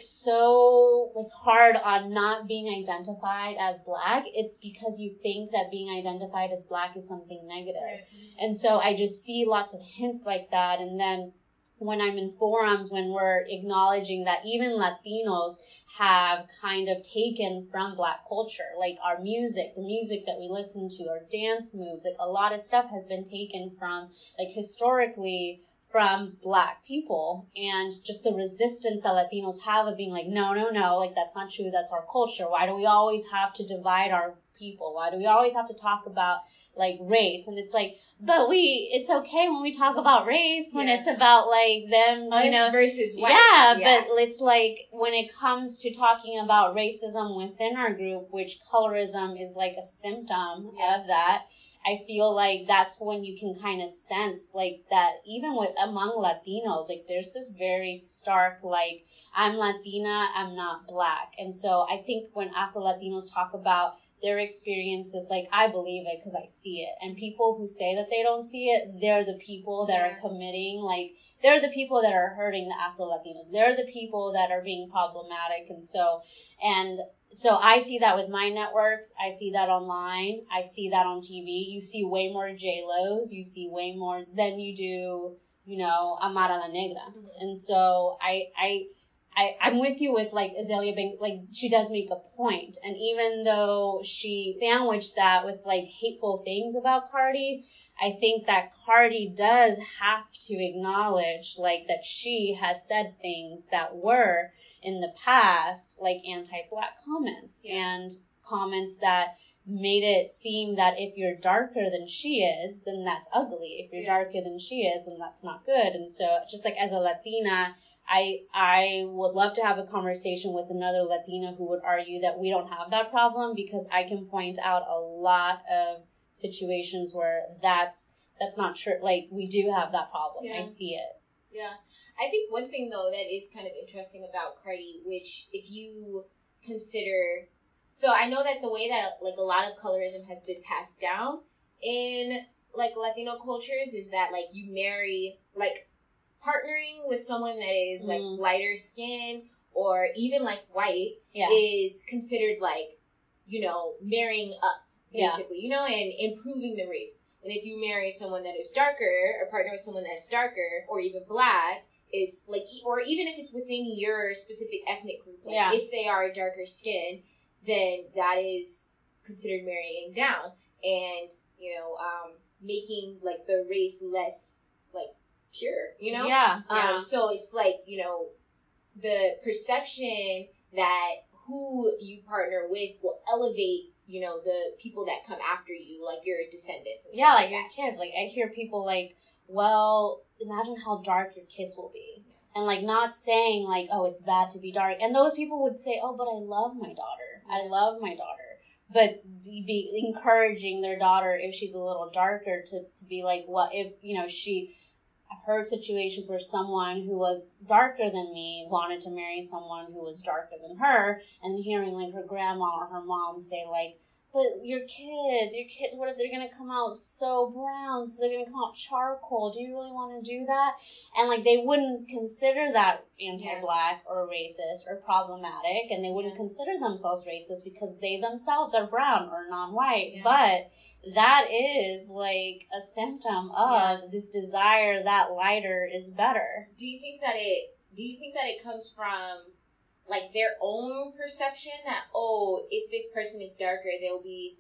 B: so like hard on not being identified as black, it's because you think that being identified as black is something negative. Right. And so I just see lots of hints like that. And then when I'm in forums, when we're acknowledging that even Latinos have kind of taken from black culture, like our music, the music that we listen to, our dance moves, like a lot of stuff has been taken from, like, historically, from black people, and just the resistance that Latinos have of being like, no, no, no, like, that's not true, that's our culture. Why do we always have to divide our people? Why do we always have to talk about, like, race? And it's like, but we, it's okay when we talk about race, when yeah. it's about, like, them,
A: Us
B: you know.
A: versus white.
B: Yeah,
A: yeah,
B: but it's like, when it comes to talking about racism within our group, which colorism is like a symptom yeah. of that, I feel like that's when you can kind of sense, like, that even with among Latinos, like, there's this very stark, like, I'm Latina, I'm not black. And so I think when Afro-Latinos talk about their experiences, like, I believe it because I see it. And people who say that they don't see it, they're the people that yeah. are committing, like, they're the people that are hurting the Afro-Latinos. They're the people that are being problematic. And so, and so I see that with my networks. I see that online. I see that on T V. You see way more J-Los. You see way more than you do, you know, Amara La Negra. Mm-hmm. And so I, I, I, I'm with you with, like, Azealia Banks, like, she does make a point. And even though she sandwiched that with, like, hateful things about Cardi, I think that Cardi does have to acknowledge, like, that she has said things that were, in the past, like, anti-black comments. Yeah. And comments that made it seem that if you're darker than she is, then that's ugly. If you're yeah. darker than she is, then that's not good. And so, just like as a Latina, I I would love to have a conversation with another Latina who would argue that we don't have that problem, because I can point out a lot of situations where that's that's not true. Like, we do have that problem. Yeah. I see it.
A: Yeah. I think one thing, though, that is kind of interesting about Cardi, which if you consider... So I know that the way that, like, a lot of colorism has been passed down in, like, Latino cultures is that, like, you marry, like, partnering with someone that is, like, mm. lighter skin or even, like, white yeah. is considered, like, you know, marrying up, basically, yeah. you know, and improving the race. And if you marry someone that is darker or partner with someone that's darker or even black, it's, like, or even if it's within your specific ethnic group, like, yeah. if they are darker skin, then that is considered marrying down and, you know, um, making, like, the race less, like, pure, you know?
B: Yeah,
A: um,
B: yeah.
A: So it's like, you know, the perception that who you partner with will elevate, you know, the people that come after you, like your descendants. And
B: yeah,
A: stuff
B: like, like your kids. Like, I hear people like, well, imagine how dark your kids will be. And, like, not saying, like, oh, it's bad to be dark. And those people would say, oh, but I love my daughter. Yeah. I love my daughter. But be encouraging their daughter, if she's a little darker, to, to be like, what if, you know, she... I've heard situations where someone who was darker than me wanted to marry someone who was darker than her, and hearing, like, her grandma or her mom say, like, but your kids, your kids, what if they're going to come out so brown, so they're going to come out charcoal? Do you really want to do that? And, like, they wouldn't consider that anti-black yeah. or racist or problematic, and they wouldn't yeah. consider themselves racist because they themselves are brown or non-white. Yeah. But that is, like, a symptom of yeah. this desire that lighter is better.
A: Do you think that it, do you think that it comes from, like, their own perception that, oh, if this person is darker, they'll be,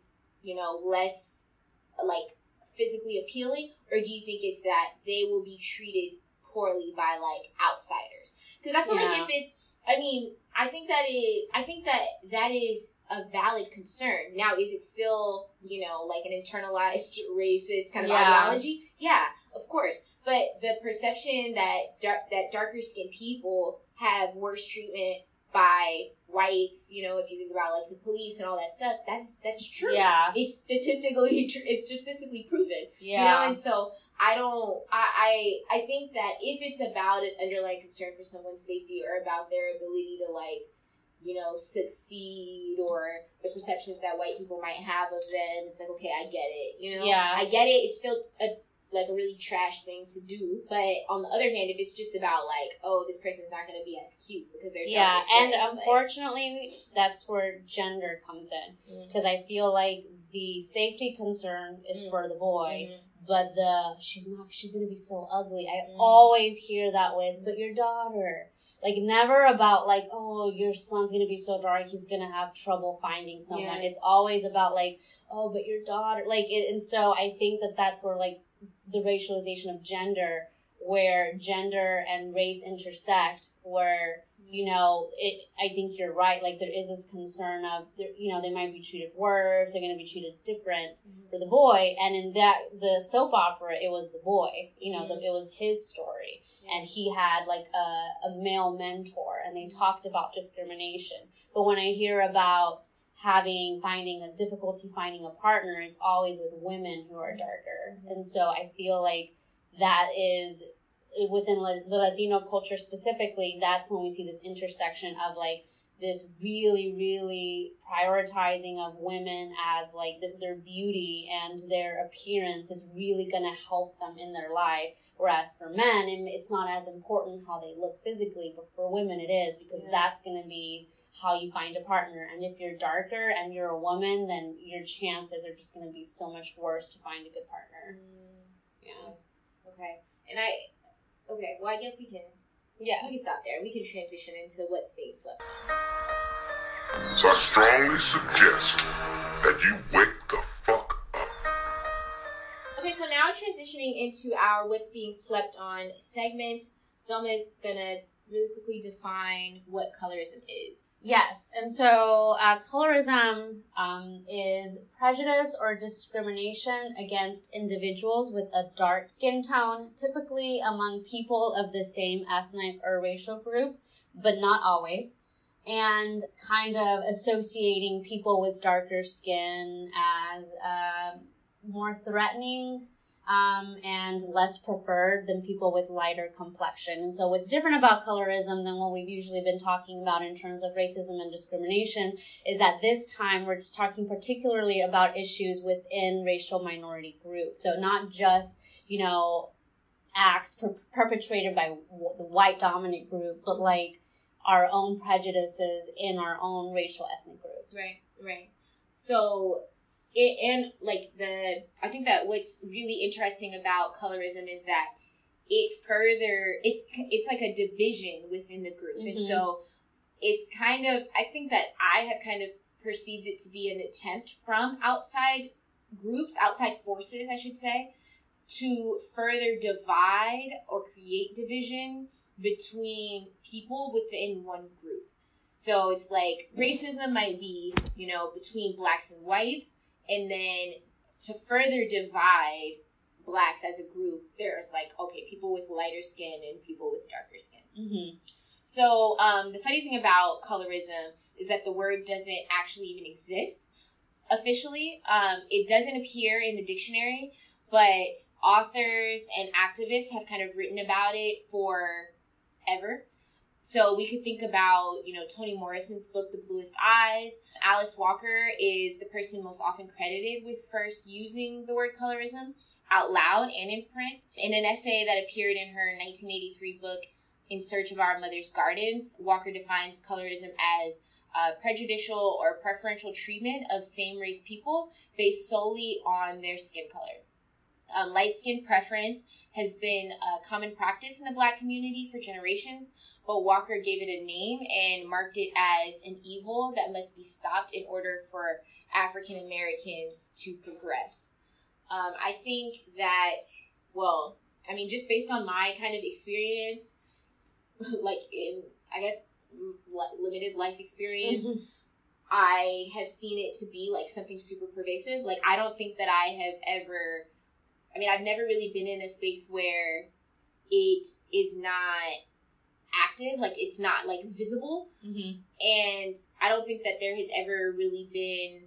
A: you know, less, like, physically appealing? Or do you think it's that they will be treated poorly by, like, outsiders? Because I feel yeah. like if it's, I mean, I think that it, I think that that is a valid concern. Now, is it still, you know, like an internalized racist kind of yeah. ideology? Yeah, of course. But the perception that dark, that darker skinned people have worse treatment by whites, you know, if you think about like the police and all that stuff, that's that's true.
B: Yeah,
A: it's statistically tr- it's statistically proven.
B: Yeah,
A: you know, and so I don't. I I I think that if it's about an underlying concern for someone's safety or about their ability to like, you know, succeed or the perceptions that white people might have of them, it's like, okay, I get it. You know,
B: yeah,
A: I get it. It's still a like a really trash thing to do. But on the other hand, if it's just about like, oh, this person's not going to be as cute because they're
B: yeah, and
A: skin,
B: unfortunately, like, that's where gender comes in, because mm-hmm. I feel like the safety concern is mm-hmm. for the boy, mm-hmm. but the she's not she's going to be so ugly. I mm-hmm. always hear that with, but your daughter. Like, never about, like, oh, your son's going to be so dark, he's going to have trouble finding someone. Yeah. It's always about, like, oh, but your daughter. Like, it, and so I think that that's where, like, the racialization of gender, where gender and race intersect, where, you know, it. I think you're right. Like, there is this concern of, you know, they might be treated worse, they're going to be treated different mm-hmm. for the boy. And in that, the soap opera, it was the boy. You know, mm-hmm. the, it was his story. And he had, like, a, a male mentor, and they talked about discrimination. But when I hear about having, finding a difficulty finding a partner, it's always with women who are darker. Mm-hmm. And so I feel like that is, within the Latino culture specifically, that's when we see this intersection of, like, this really, really prioritizing of women as, like, the, their beauty and their appearance is really going to help them in their life. Whereas for men, it's not as important how they look physically, but for women it is, because yeah. that's going to be how you find a partner. And if you're darker and you're a woman, then your chances are just going to be so much worse to find a good partner. Mm.
A: Yeah. Okay. And I, okay, well, I guess we can,
B: yeah,
A: we can stop there. We can transition into what's being slept.
C: So I strongly suggest that you wake the fuck up.
A: Okay, so now transitioning into our What's Being Slept On segment, Selma's gonna really quickly define what colorism is.
B: Yes, and so uh, colorism um, is prejudice or discrimination against individuals with a dark skin tone, typically among people of the same ethnic or racial group, but not always, and kind of associating people with darker skin as uh, more threatening um, and less preferred than people with lighter complexion. And so what's different about colorism than what we've usually been talking about in terms of racism and discrimination is that this time we're just talking particularly about issues within racial minority groups. So not just, you know, acts per- perpetrated by w- the white dominant group, but like our own prejudices in our own racial ethnic groups.
A: Right, right. So... It, and like the, I think that what's really interesting about colorism is that it further, it's it's like a division within the group. Mm-hmm. And so it's kind of, I think that I have kind of perceived it to be an attempt from outside groups, outside forces, I should say, to further divide or create division between people within one group. So it's like racism might be, you know, between blacks and whites. And then to further divide blacks as a group, there's like, okay, people with lighter skin and people with darker skin.
B: Mm-hmm.
A: So um, the funny thing about colorism is that the word doesn't actually even exist officially. Um, it doesn't appear in the dictionary, but authors and activists have kind of written about it forever. So we could think about, you know, Toni Morrison's book, The Bluest Eyes. Alice Walker is the person most often credited with first using the word colorism out loud and in print. In an essay that appeared in her nineteen eighty-three book, In Search of Our Mother's Gardens, Walker defines colorism as uh, prejudicial or preferential treatment of same-race people based solely on their skin color. Um, light skin preference has been a common practice in the Black community for generations, but Walker gave it a name and marked it as an evil that must be stopped in order for African Americans to progress. Um, I think that, well, I mean, just based on my kind of experience, like in, I guess, limited life experience, mm-hmm. I have seen it to be like something super pervasive. Like, I don't think that I have ever, I mean, I've never really been in a space where it is not active, like it's not like visible. Mm-hmm. And I don't think that there has ever really been,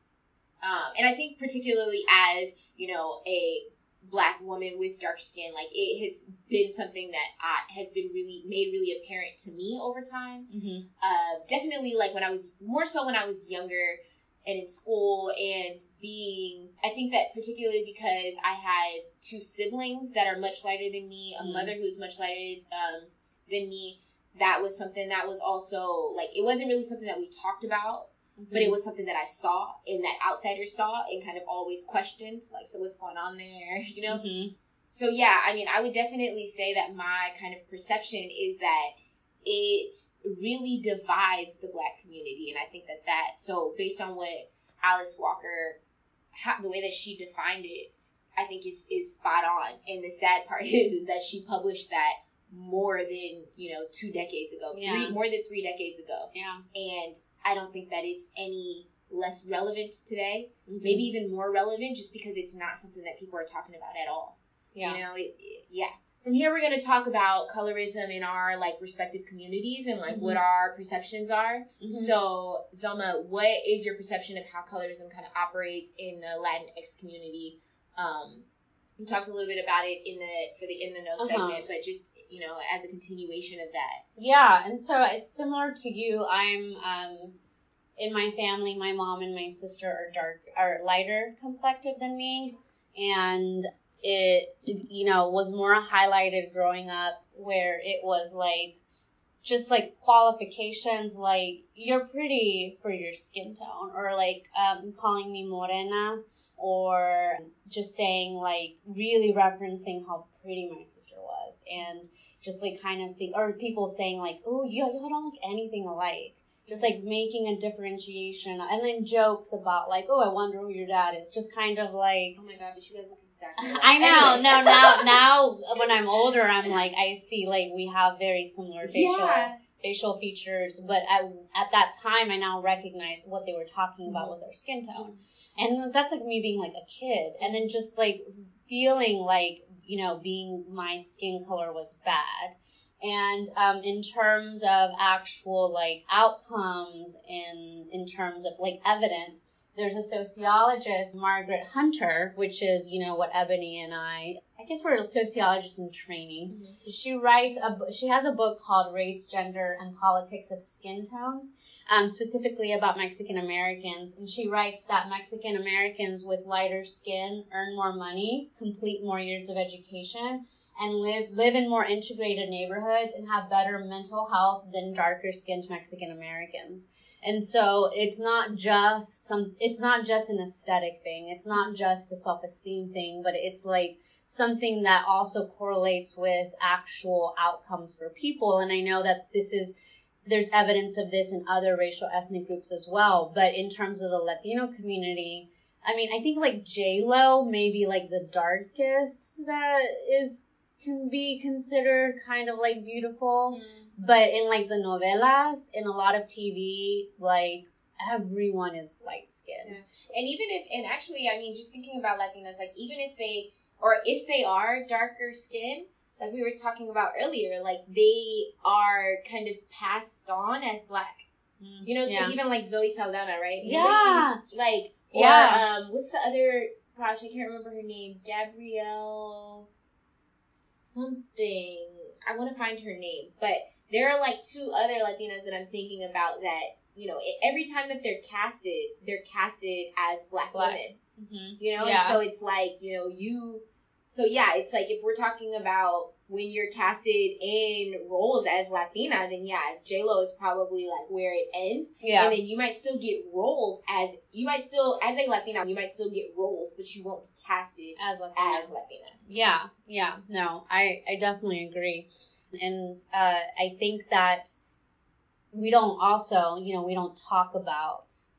A: um, and I think particularly as, you know, a Black woman with dark skin, like it has been something that I, has been really made really apparent to me over time. Mm-hmm. Uh, definitely like when I was, more so when I was younger and in school and being, I think that particularly because I had two siblings that are much lighter than me, a mm-hmm. mother who's much lighter um, than me, that was something that was also, like, it wasn't really something that we talked about, mm-hmm. but it was something that I saw and that outsiders saw and kind of always questioned, like, so what's going on there, you know? Mm-hmm. So, yeah, I mean, I would definitely say that my kind of perception is that it really divides the Black community, and I think that that, so based on what Alice Walker, how, the way that she defined it, I think is, is spot on, and the sad part is, is that she published that more than, you know, two decades ago, yeah. three, more than three decades ago.
B: Yeah.
A: And I don't think that it's any less relevant today, mm-hmm. maybe even more relevant just because it's not something that people are talking about at all. Yeah. You know, it, it, yeah. From here, we're going to talk about colorism in our, like, respective communities and, like, mm-hmm. what our perceptions are. Mm-hmm. So, Zelma, what is your perception of how colorism kind of operates in the Latinx community? Um, We talked a little bit about it in the for the In the Know uh-huh. segment, but just, you know, as a continuation of that.
B: Yeah, and so it's similar to you. I'm um, in my family. My mom and my sister are dark, are lighter complected than me, and it, you know, was more highlighted growing up, where it was like just like qualifications, like you're pretty for your skin tone, or like um, calling me morena. Or just saying, like, really referencing how pretty my sister was. And just, like, kind of, think, or people saying, like, oh, you, you don't look anything alike. Just, like, making a differentiation. And then jokes about, like, oh, I wonder who your dad is. Just kind of, like...
A: Oh, my God, but you guys look exactly alike.
B: I know. No, now, now, when I'm older, I'm, like, I see, like, we have very similar facial... Yeah. facial features. But at, at that time, I now recognize what they were talking about mm-hmm. was our skin tone. Mm-hmm. And that's like me being like a kid. And then just like feeling like, you know, being my skin color was bad. And um, in terms of actual like outcomes and in terms of like evidence, there's a sociologist, Margaret Hunter, which is, you know, what Ebony and I, I guess we're sociologists in training. Mm-hmm. She writes, a, she has a book called Race, Gender, and Politics of Skin Tones. Um, specifically about Mexican Americans, and she writes that Mexican Americans with lighter skin earn more money, complete more years of education, and live live in more integrated neighborhoods and have better mental health than darker skinned Mexican Americans. And so it's not just some it's not just an aesthetic thing, it's not just a self-esteem thing, but it's like something that also correlates with actual outcomes for people. And I know that this is there's evidence of this in other racial ethnic groups as well. But in terms of the Latino community, I mean, I think like J-Lo may be like the darkest that is, can be considered kind of like beautiful. Mm. But in like the novelas, in a lot of T V, like everyone is light skinned.
A: Yeah. And even if, and actually, I mean, just thinking about Latinos, like even if they, or if they are darker skinned, like we were talking about earlier, like they are kind of passed on as Black. Mm, you know, yeah. So even like Zoe Saldana, right?
B: Yeah.
A: Maybe, like, or, yeah. um, what's the other, gosh, I can't remember her name. Gabrielle something. I want to find her name. But there are like two other Latinas that I'm thinking about that, you know, every time that they're casted, they're casted as Black, Black. women. Mm-hmm. You know? Yeah. And so it's like, you know, you... So, yeah, it's like if we're talking about when you're casted in roles as Latina, then, yeah, J-Lo is probably, like, where it ends. Yeah. And then you might still get roles as, you might still, as a Latina, you might still get roles, but you won't be casted as Latina. As Latina.
B: Yeah, yeah, no, I, I definitely agree. And uh, I think that we don't also, you know, we don't talk about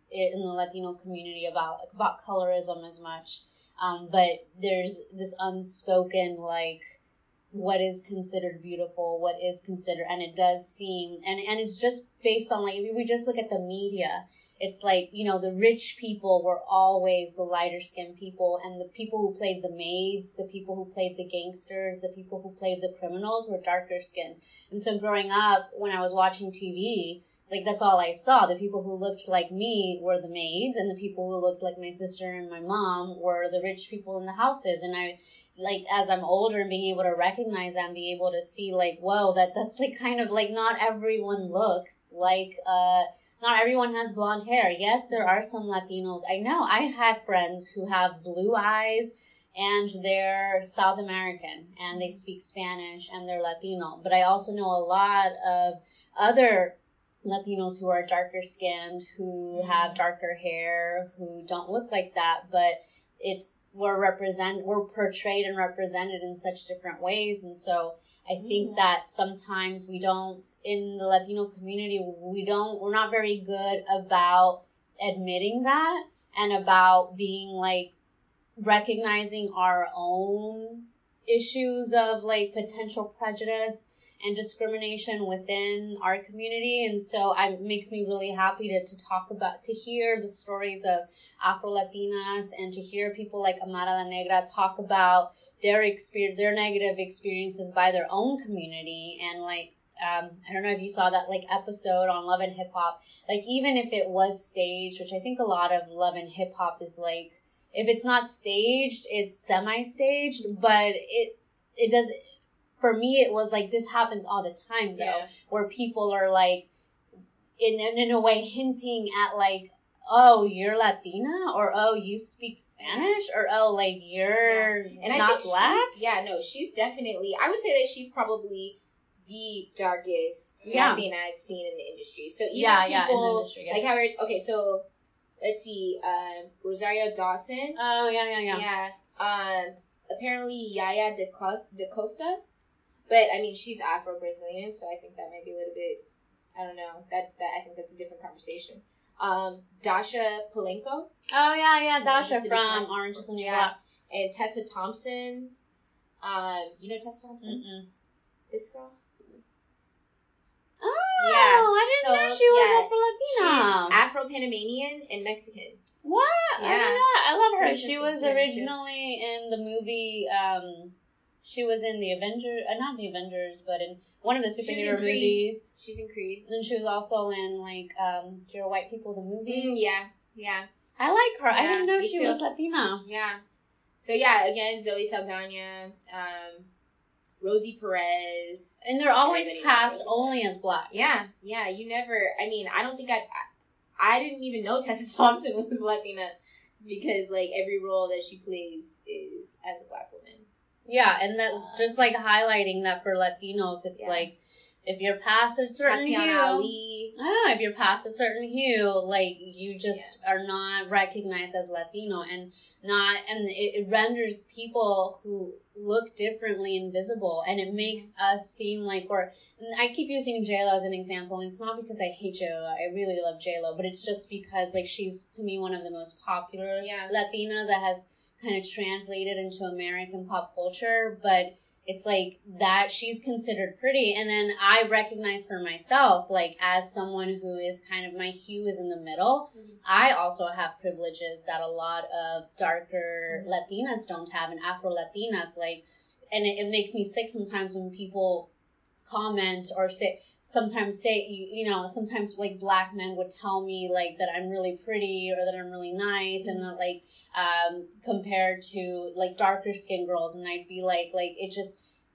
B: in the Latino community about about colorism as much. Um, but there's this unspoken, like, what is considered beautiful, what is considered, and it does seem, and, and it's just based on, like, if we just look at the media, it's like, you know, the rich people were always the lighter skinned people, and the people who played the maids, the people who played the gangsters, the people who played the criminals were darker skinned. And so growing up, when I was watching T V, like, that's all I saw. The people who looked like me were the maids, and the people who looked like my sister and my mom were the rich people in the houses. And I, like, as I'm older and being able to recognize that and being able to see, like, whoa, that, that's, like, kind of, like, not everyone looks like, uh, not everyone has blonde hair. Yes, there are some Latinos. I know. I had friends who have blue eyes, and they're South American, and they speak Spanish, and they're Latino. But I also know a lot of other Latinos who are darker skinned, who have darker hair, who don't look like that, but it's, we're represent, we're portrayed and represented in such different ways. And so I think that sometimes we don't, in the Latino community, we don't, we're not very good about admitting that and about being, like, recognizing our own issues of, like, potential prejudice and discrimination within our community. And so it makes me really happy to, to talk about, to hear the stories of Afro-Latinas and to hear people like Amara La Negra talk about their experience, their negative experiences by their own community. And, like, um, I don't know if you saw that, like, episode on Love and Hip Hop. Like, even if it was staged, which I think a lot of Love and Hip Hop is, like, if it's not staged, it's semi-staged, but it, it does, for me, it was like, this happens all the time, though, yeah. where people are, like, in, in a way hinting at, like, oh, you're Latina, or oh, you speak Spanish, or oh, like, you're yeah. and not I think black?
A: She, yeah, no, she's definitely, I would say that she's probably the darkest yeah. Latina I've seen in the industry. So even
B: yeah,
A: people,
B: yeah, in the industry, yeah.
A: like how it's, okay, so, let's see, uh, Rosario Dawson.
B: Oh, yeah, yeah, yeah.
A: Yeah. Um, apparently Yaya de, Co- de Costa. But, I mean, she's Afro-Brazilian, so I think that might be a little bit, I don't know, that, that I think that's a different conversation. Um, Dasha Palenko.
B: Oh, yeah, yeah, Dasha from Orange is the New Black.
A: Yeah. And Tessa Thompson. Um, you know Tessa Thompson?
B: Mm-mm.
A: This girl?
B: Oh, yeah. I didn't so, know she was
A: yeah,
B: Afro-Latina.
A: She's Afro-Panamanian and Mexican.
B: What?
A: Yeah.
B: I didn't know. I love her. She was originally in the movie, um, she was in the Avengers, uh, not the Avengers, but in one of the superhero movies.
A: She's in Creed.
B: And then she was also in, like, um, Dear White People, the movie.
A: Mm, yeah, yeah.
B: I like her.
A: Yeah,
B: I didn't know she
A: too.
B: was Latina.
A: Yeah. So, yeah, again, Zoe Saldana, um, Rosie Perez.
B: And they're always cast only as black.
A: Yeah, yeah. You never, I mean, I don't think I, I, I didn't even know Tessa Thompson was Latina because, like, every role that she plays is as a black woman.
B: Yeah, and that uh, just, like, highlighting that for Latinos, it's yeah. like, if you're past a certain
A: Tatiana
B: hue,
A: Ali.
B: Ah, if you're past a certain hue, like, you just yeah. are not recognized as Latino, and not, and it, it renders people who look differently invisible, and it makes us seem like we're, and I keep using J-Lo as an example, and it's not because I hate J-Lo, I really love J-Lo, but it's just because, like, she's, to me, one of the most popular
A: yeah.
B: Latinas that has kind of translated into American pop culture, but it's like that she's considered pretty. And then I recognize for myself, like, as someone who is kind of, my hue is in the middle, mm-hmm. I also have privileges that a lot of darker mm-hmm. Latinas don't have, and Afro-Latinas, like, and it, it makes me sick sometimes when people comment or say, sometimes say, you, you know, sometimes, like, black men would tell me, like, that I'm really pretty or that I'm really nice, mm-hmm. and that, like, um, compared to, like, darker skinned girls, and I'd be like, like, it just,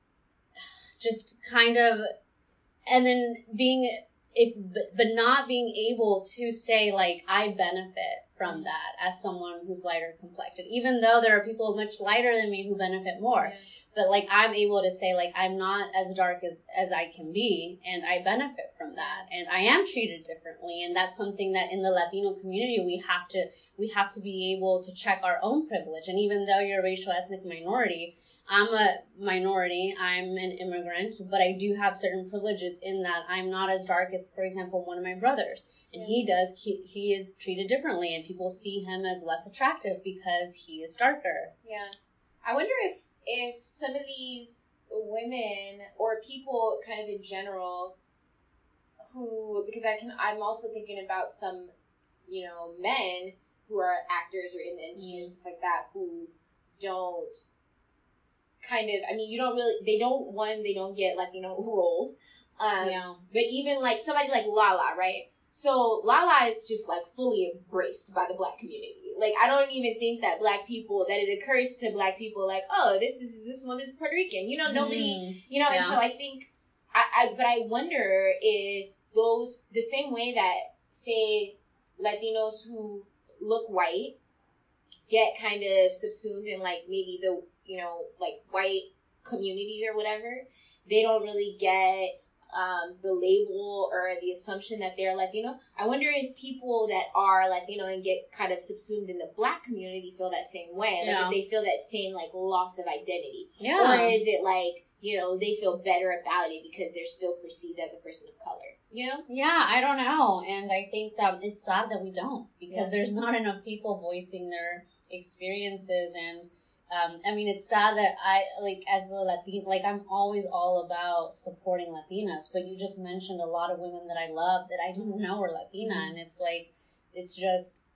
B: just kind of, and then being, it, but not being able to say, like, I benefit from that as someone who's lighter complected, even though there are people much lighter than me who benefit more. Yeah. But, like, I'm able to say, like, I'm not as dark as, as I can be, and I benefit from that, and I am treated differently, and that's something that in the Latino community we have to, we have to be able to check our own privilege. And even though you're a racial ethnic minority, I'm a minority, I'm an immigrant, but I do have certain privileges in that I'm not as dark as, for example, one of my brothers. And yeah. he does, he, he is treated differently, and people see him as less attractive because he is darker.
A: Yeah. I wonder if, if some of these women or people kind of in general who, because I can, I'm also thinking about some, you know, men who are actors or in the industry mm. and stuff like that who don't kind of, I mean, you don't really, they don't, one, they don't get Latino roles. Um, yeah. But even like somebody like Lala, right? So Lala is just like fully embraced by the Black community. Like, I don't even think that Black people, that it occurs to Black people like, oh, this is, this woman's Puerto Rican. You know, nobody, mm. you know, yeah. and so I think, I, I, but I wonder if those, the same way that, say, Latinos who look white get kind of subsumed in like maybe the, you know, like white community or whatever, they don't really get um, the label or the assumption that they're Latino. I wonder if people that are Latino and get kind of subsumed in the Black community feel that same way. Like yeah. if they feel that same like loss of identity. Yeah. Or is it like, you know, they feel better about it because they're still perceived as a person of color, you know?
B: Yeah, I don't know. And I think that it's sad that we don't, because yeah. there's not enough people voicing their experiences. And um, I mean, it's sad that I, like, as a Latina, like, I'm always all about supporting Latinas, but you just mentioned a lot of women that I love that I didn't know were Latina. Mm-hmm. And it's like, it's just,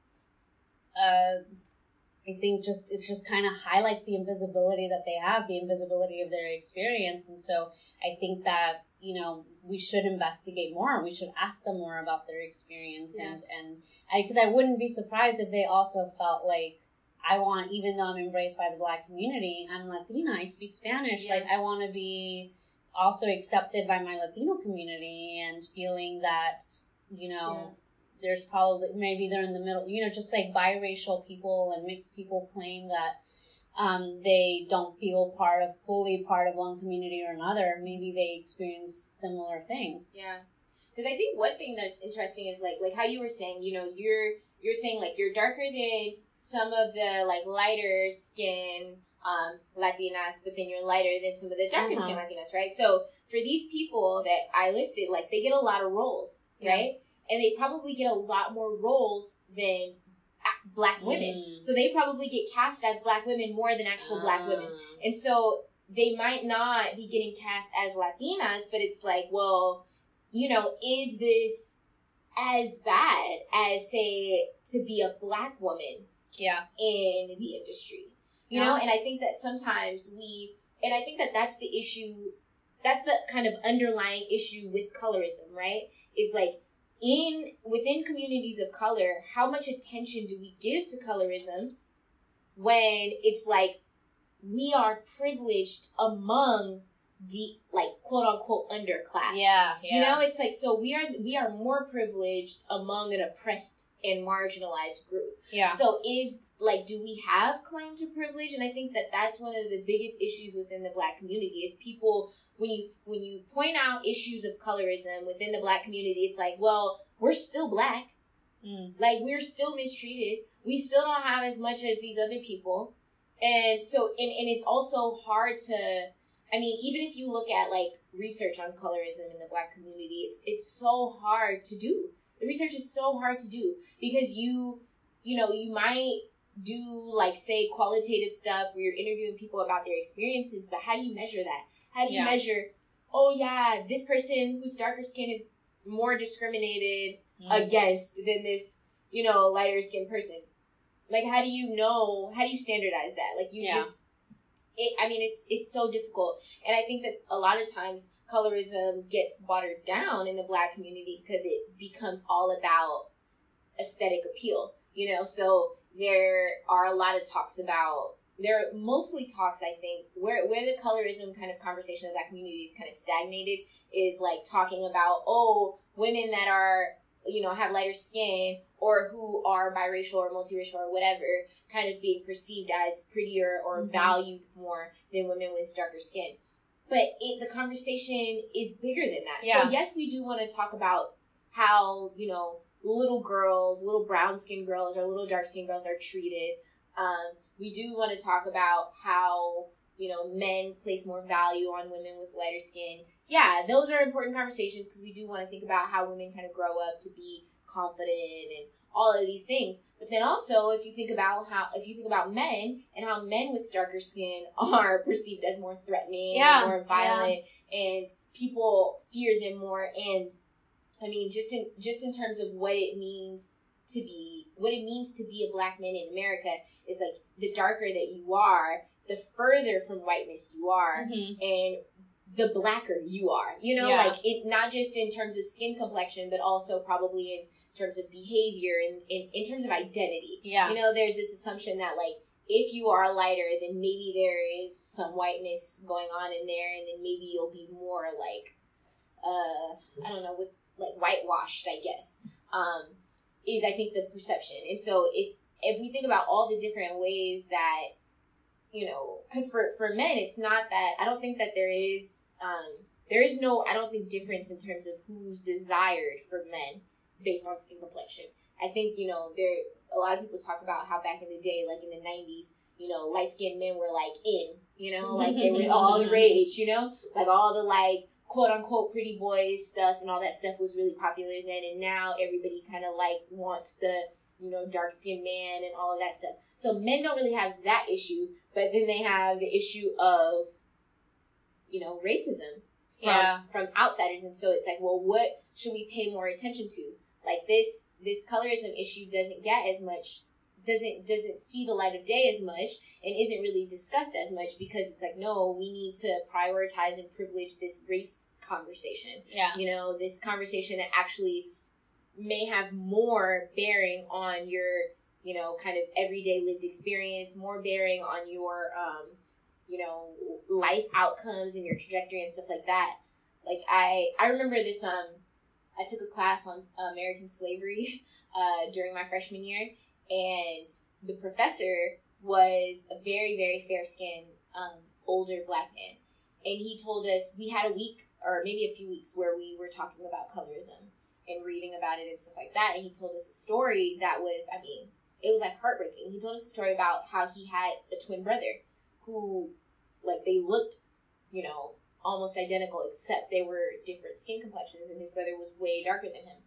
B: uh, I think just it just kind of highlights the invisibility that they have, the invisibility of their experience. And so I think that, you know, we should investigate more. We should ask them more about their experience. Yeah. And, and I, because I wouldn't be surprised if they also felt like, I want, even though I'm embraced by the Black community, I'm Latina, I speak Spanish. Yeah. Like, I want to be also accepted by my Latino community and feeling that, you know, yeah. there's probably, maybe they're in the middle, you know, just like biracial people and mixed people claim that um, they don't feel part of, fully part of one community or another. Maybe they experience similar things.
A: Yeah. Because I think one thing that's interesting is like, like how you were saying, you know, you're, you're saying like you're darker than some of the like lighter skin um, Latinas, but then you're lighter than some of the darker uh-huh. skin Latinas, right? So for these people that I listed, like they get a lot of roles, yeah. right? And they probably get a lot more roles than Black women. Mm. So they probably get cast as Black women more than actual uh. Black women. And so they might not be getting cast as Latinas, but it's like, well, you know, is this as bad as, say, to be a Black woman
B: yeah.
A: in the industry? You yeah. know? And I think that sometimes we, and I think that that's the issue, that's the kind of underlying issue with colorism, right? Is like, in within communities of color, how much attention do we give to colorism when it's like we are privileged among the like quote unquote underclass?
B: Yeah, yeah.
A: You know, it's like so we are we are more privileged among an oppressed and marginalized group.
B: Yeah.
A: So is like, do we have claim to privilege? And I think that that's one of the biggest issues within the Black community is people. When you when you point out issues of colorism within the Black community, it's like, well, we're still Black. Mm. Like, we're still mistreated. We still don't have as much as these other people. And so, and, and it's also hard to, I mean, even if you look at, like, research on colorism in the Black community, it's, it's so hard to do. The research is so hard to do because you, you know, you might do, like, say, qualitative stuff where you're interviewing people about their experiences, but how do you measure that? How do you yeah. measure, oh yeah, this person who's darker skin is more discriminated mm. against than this, you know, lighter skinned person? Like, how do you know, how do you standardize that? Like, you yeah. just, it, I mean, it's it's so difficult. And I think that a lot of times colorism gets watered down in the Black community because it becomes all about aesthetic appeal, you know? So there are a lot of talks about, there are mostly talks, I think, where where the colorism kind of conversation of that community is kind of stagnated is like talking about, oh, women that are, you know, have lighter skin or who are biracial or multiracial or whatever kind of being perceived as prettier or mm-hmm. valued more than women with darker skin. But it, the conversation is bigger than that. Yeah. So yes, we do want to talk about how, you know, little girls, little brown skinned girls or little dark skinned girls are treated. Um, We do want to talk about how, you know, men place more value on women with lighter skin. Yeah, those are important conversations because we do want to think about how women kind of grow up to be confident and all of these things. But then also, if you think about how, if you think about men and how men with darker skin are perceived as more threatening,
B: yeah,
A: more violent, yeah. and people fear them more. And I mean, just in just in terms of what it means to be, what it means to be a black man in America is like the darker that you are, the further from whiteness you are,
B: mm-hmm.
A: and the blacker you are. You know,
B: yeah.
A: like it not just in terms of skin complexion, but also probably in terms of behavior and in, in terms of identity.
B: Yeah.
A: You know, there's this assumption that like if you are lighter, then maybe there is some whiteness going on in there, and then maybe you'll be more like, uh, I don't know, with like whitewashed, I guess. Um, is I think the perception. And so if if we think about all the different ways that, you know, because for, for men, it's not that, I don't think that there is, um, there is no, I don't think difference in terms of who's desired for men based on skin complexion. I think, you know, there, a lot of people talk about how back in the day, like in the nineties, you know, light-skinned men were like in, you know, like they were all the rage, you know, like all the like, quote unquote pretty boys stuff and all that stuff was really popular then, and now everybody kind of like wants the, you know, dark skinned man and all of that stuff. So men don't really have that issue, but then they have the issue of, you know, racism from
B: yeah.
A: from outsiders. And so it's like, well, what should we pay more attention to? Like this this colorism issue doesn't get as much, doesn't doesn't see the light of day as much, and isn't really discussed as much because it's like, no, we need to prioritize and privilege this race conversation.
B: Yeah.
A: You know, this conversation that actually may have more bearing on your, you know, kind of everyday lived experience, more bearing on your, um, you know, life outcomes and your trajectory and stuff like that. Like, I, I remember this, um, I took a class on American slavery uh, during my freshman year, and the professor was a very, very fair-skinned, um, older black man. And he told us, we had a week, or maybe a few weeks, where we were talking about colorism and reading about it and stuff like that. And he told us a story that was, I mean, it was like heartbreaking. He told us a story about how he had a twin brother who, like, they looked, you know, almost identical, except they were different skin complexions, and his brother was way darker than him.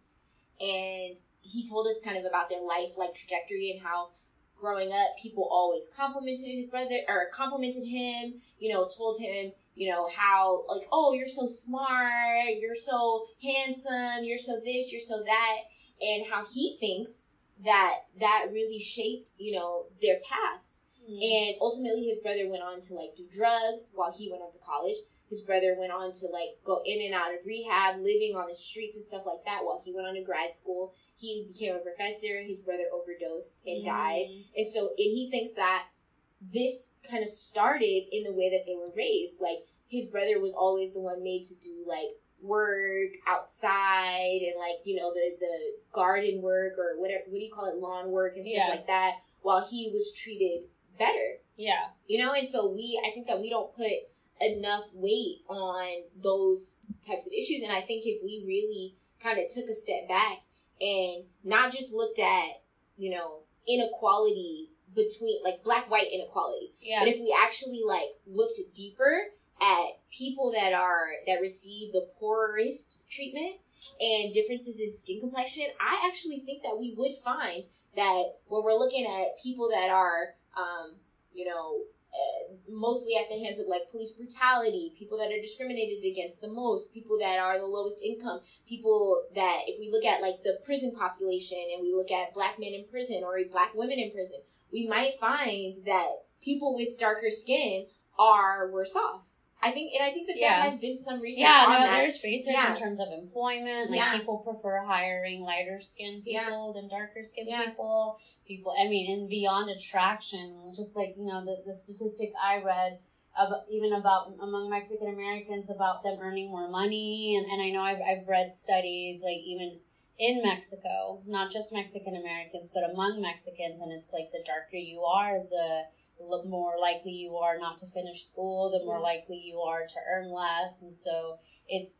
A: And he told us kind of about their life, like, trajectory, and how growing up, people always complimented his brother, or complimented him, you know, told him, you know, how, like, oh, you're so smart, you're so handsome, you're so this, you're so that, and how he thinks that that really shaped, you know, their paths. Mm-hmm. And ultimately, his brother went on to, like, do drugs while he went off to college. His brother went on to, like, go in and out of rehab, living on the streets and stuff like that while he went on to grad school. He became a professor. His brother overdosed and mm. died. And so, and he thinks that this kind of started in the way that they were raised. Like, his brother was always the one made to do, like, work outside and, like, you know, the, the garden work or whatever, what do you call it, lawn work and stuff yeah. like that, while he was treated better.
B: Yeah.
A: You know, and so we, I think that we don't put enough weight on those types of issues. And I think if we really kind of took a step back and not just looked at, you know, inequality between, like, black-white inequality,
B: yeah.
A: but if we actually, like, looked deeper at people that are, that receive the poorest treatment and differences in skin complexion, I actually think that we would find that when we're looking at people that are, um, you know, Uh, mostly at the hands of, like, police brutality, people that are discriminated against the most, people that are the lowest income, people that, if we look at, like, the prison population and we look at black men in prison or black women in prison, we might find that people with darker skin are worse off. I think, and I think that yeah. there has been some research
B: yeah,
A: on
B: no,
A: that.
B: Yeah, there's research
A: yeah.
B: in terms of employment. Like, yeah. people prefer hiring lighter skinned people yeah. than darker skinned yeah. people. People, I mean, and beyond attraction, just like, you know, the, the statistic I read, about, even about among Mexican Americans, about them earning more money. And, and I know I've, I've read studies, like, even in Mexico, not just Mexican Americans, but among Mexicans. And it's like, the darker you are, the more likely you are not to finish school, the more likely you are to earn less. And so it's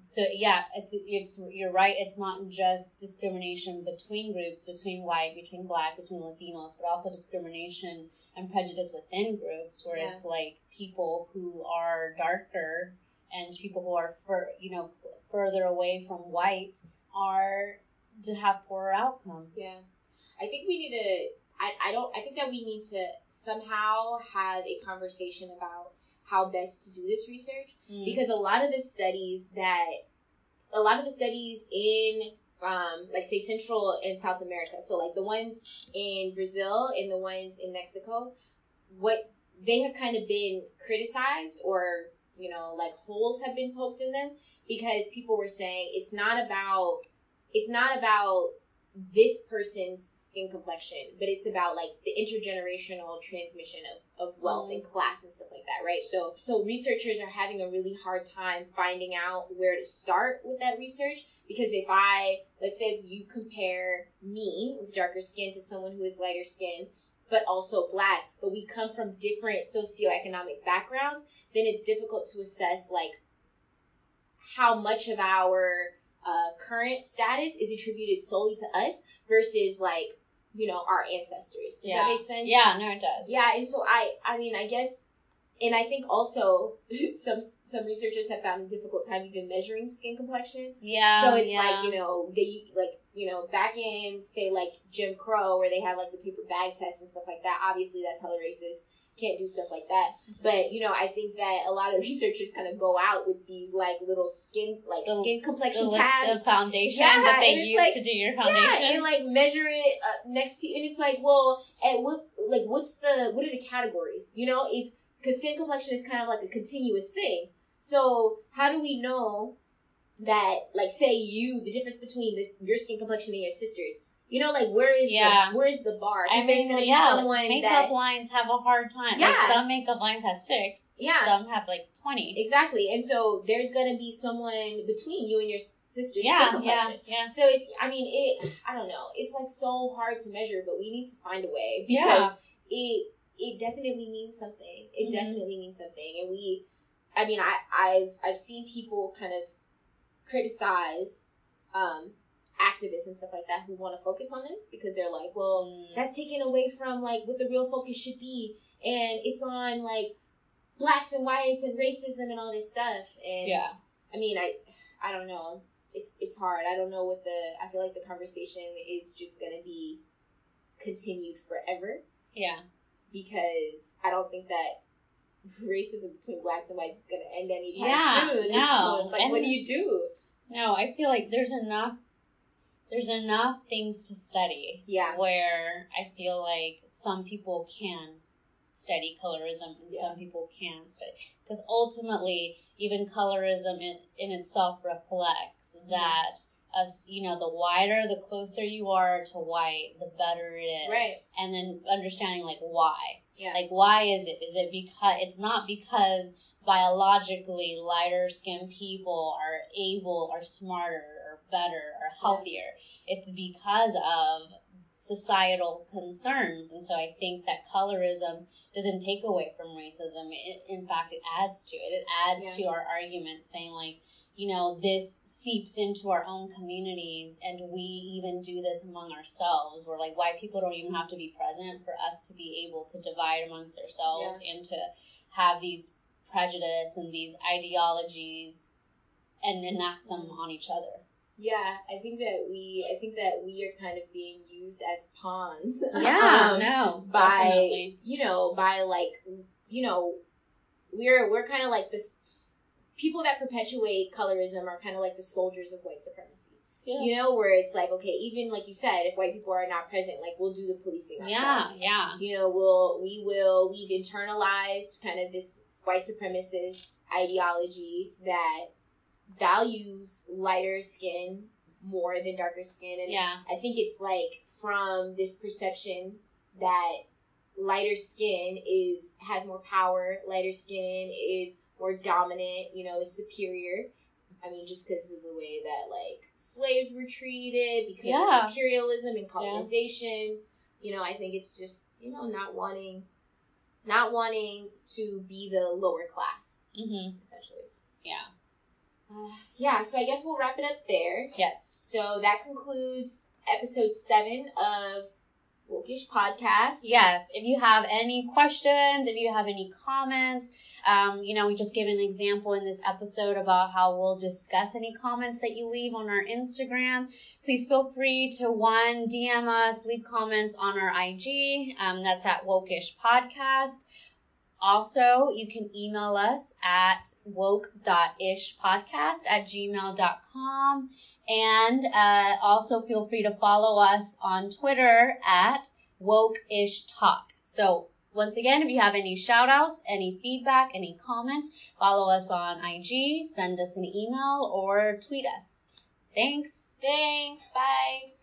B: so yeah, it's you're right. It's not just discrimination between groups, between white, between black, between Latinos, but also discrimination and prejudice within groups, where yeah. it's like people who are darker and people who are for you know further away from white are to have poorer outcomes.
A: Yeah, I think we need to. I I don't. I think that we need to somehow have a conversation about how best to do this research, mm. because a lot of the studies that, a lot of the studies in, um, like say Central and South America, so like the ones in Brazil and the ones in Mexico, what they have kind of been criticized or, you know, like holes have been poked in them because people were saying it's not about, it's not about this person's skin complexion, but it's about like the intergenerational transmission of, of wealth mm. and class and stuff like that, right? So so researchers are having a really hard time finding out where to start with that research, because if I, let's say if you compare me with darker skin to someone who is lighter skin, but also black, but we come from different socioeconomic backgrounds, then it's difficult to assess like how much of our Uh, current status is attributed solely to us versus like, you know, our ancestors. Does
B: yeah.
A: that make sense?
B: Yeah, no, it does.
A: Yeah, and so I, I mean, I guess, and I think also some some researchers have found a difficult time even measuring skin complexion.
B: Yeah.
A: So it's
B: yeah.
A: like, you know, they like, you know, back in say like Jim Crow where they had like the paper bag test and stuff like that. Obviously, that's hella racist. Can't do stuff like that. But, you know, I think that a lot of researchers kind of go out with these, like, little skin, like, the, skin complexion
B: the,
A: tabs.
B: The foundation yeah, that they use
A: like,
B: to do your foundation.
A: Yeah, and, like, measure it uh, next to, and it's like, well, and what, like, what's the, what are the categories? You know, is, because skin complexion is kind of like a continuous thing. So, how do we know that, like, say you, the difference between this, your skin complexion and your sister's? You know, like, where is yeah. the where is the bar?
B: I mean,
A: there's gonna be
B: yeah,
A: someone
B: makeup
A: that,
B: lines have a hard time.
A: Yeah.
B: Like, some makeup lines have six.
A: Yeah.
B: Some have, like, twenty.
A: Exactly. And so, there's gonna be someone between you and your sister's
B: yeah,
A: skin complexion.
B: Yeah, yeah.
A: So, it, I mean, it, I don't know. It's, like, so hard to measure, but we need to find a way. Because
B: yeah.
A: it, it definitely means something. It
B: mm-hmm.
A: definitely means something. And we, I mean, I, I've, I've seen people kind of criticize, um, activists and stuff like that who want to focus on this because they're like, well, mm. that's taken away from like what the real focus should be, and it's on like blacks and whites and racism and all this stuff. And
B: yeah,
A: I mean, I, I don't know. It's it's hard. I don't know what the. I feel like the conversation is just gonna be continued forever.
B: Yeah,
A: because I don't think that racism between blacks and whites is gonna end anytime
B: yeah,
A: soon.
B: No,
A: so it's like,
B: and
A: what do you do?
B: No, I feel like there's enough. There's enough things to study.
A: Yeah.
B: Where I feel like some people can study colorism and
A: yeah.
B: some people can study. Because ultimately, even colorism in, in itself reflects mm-hmm. that, us, you know, the wider, the closer you are to white, the better it is.
A: Right.
B: And then understanding, like, why.
A: Yeah.
B: Like, why is it? Is it because, it's not because biologically lighter skinned people are able, are smarter, or better, or healthier. Yeah. It's because of societal concerns. And so I think that colorism doesn't take away from racism. It, in fact, it adds to it. It adds yeah. to our argument saying, like, you know, this seeps into our own communities, and we even do this among ourselves, where, like, white people don't even have to be present for us to be able to divide amongst ourselves yeah. and to have these prejudice and these ideologies and enact them on each other.
A: Yeah, I think that we, I think that we are kind of being used as pawns.
B: Yeah,
A: um,
B: no,
A: by,
B: definitely.
A: you know, by like, you know, we're, we're kind of like this, people that perpetuate colorism are kind of like the soldiers of white supremacy. Yeah. You know, where it's like, okay, even like you said, if white people are not present, like, we'll do the policing ourselves.
B: Yeah, yeah.
A: You know, we'll, we will, we've internalized kind of this white supremacist ideology that values lighter skin more than darker skin. And
B: yeah.
A: I think it's like from this perception that lighter skin is has more power, lighter skin is more dominant, you know, is superior. I mean, just because of the way that, like, slaves were treated, because
B: yeah.
A: of imperialism and colonization. Yeah. You know, I think it's just, you know, not wanting, not wanting to be the lower class,
B: mm-hmm.
A: essentially.
B: Yeah.
A: Uh, yeah, so I guess we'll wrap it up there.
B: Yes.
A: So that concludes episode seven of Wokish Podcast.
B: Yes. If you have any questions, if you have any comments, um, you know, we just gave an example in this episode about how we'll discuss any comments that you leave on our Instagram. Please feel free to, one, D M us, leave comments on our I G. Um, that's at Wokish Podcast. Also, you can email us at woke.ishpodcast at gmail dot com. And uh, also feel free to follow us on Twitter at wokeishtalk. So once again, if you have any shout outs, any feedback, any comments, follow us on I G, send us an email, or tweet us. Thanks.
A: Thanks. Bye.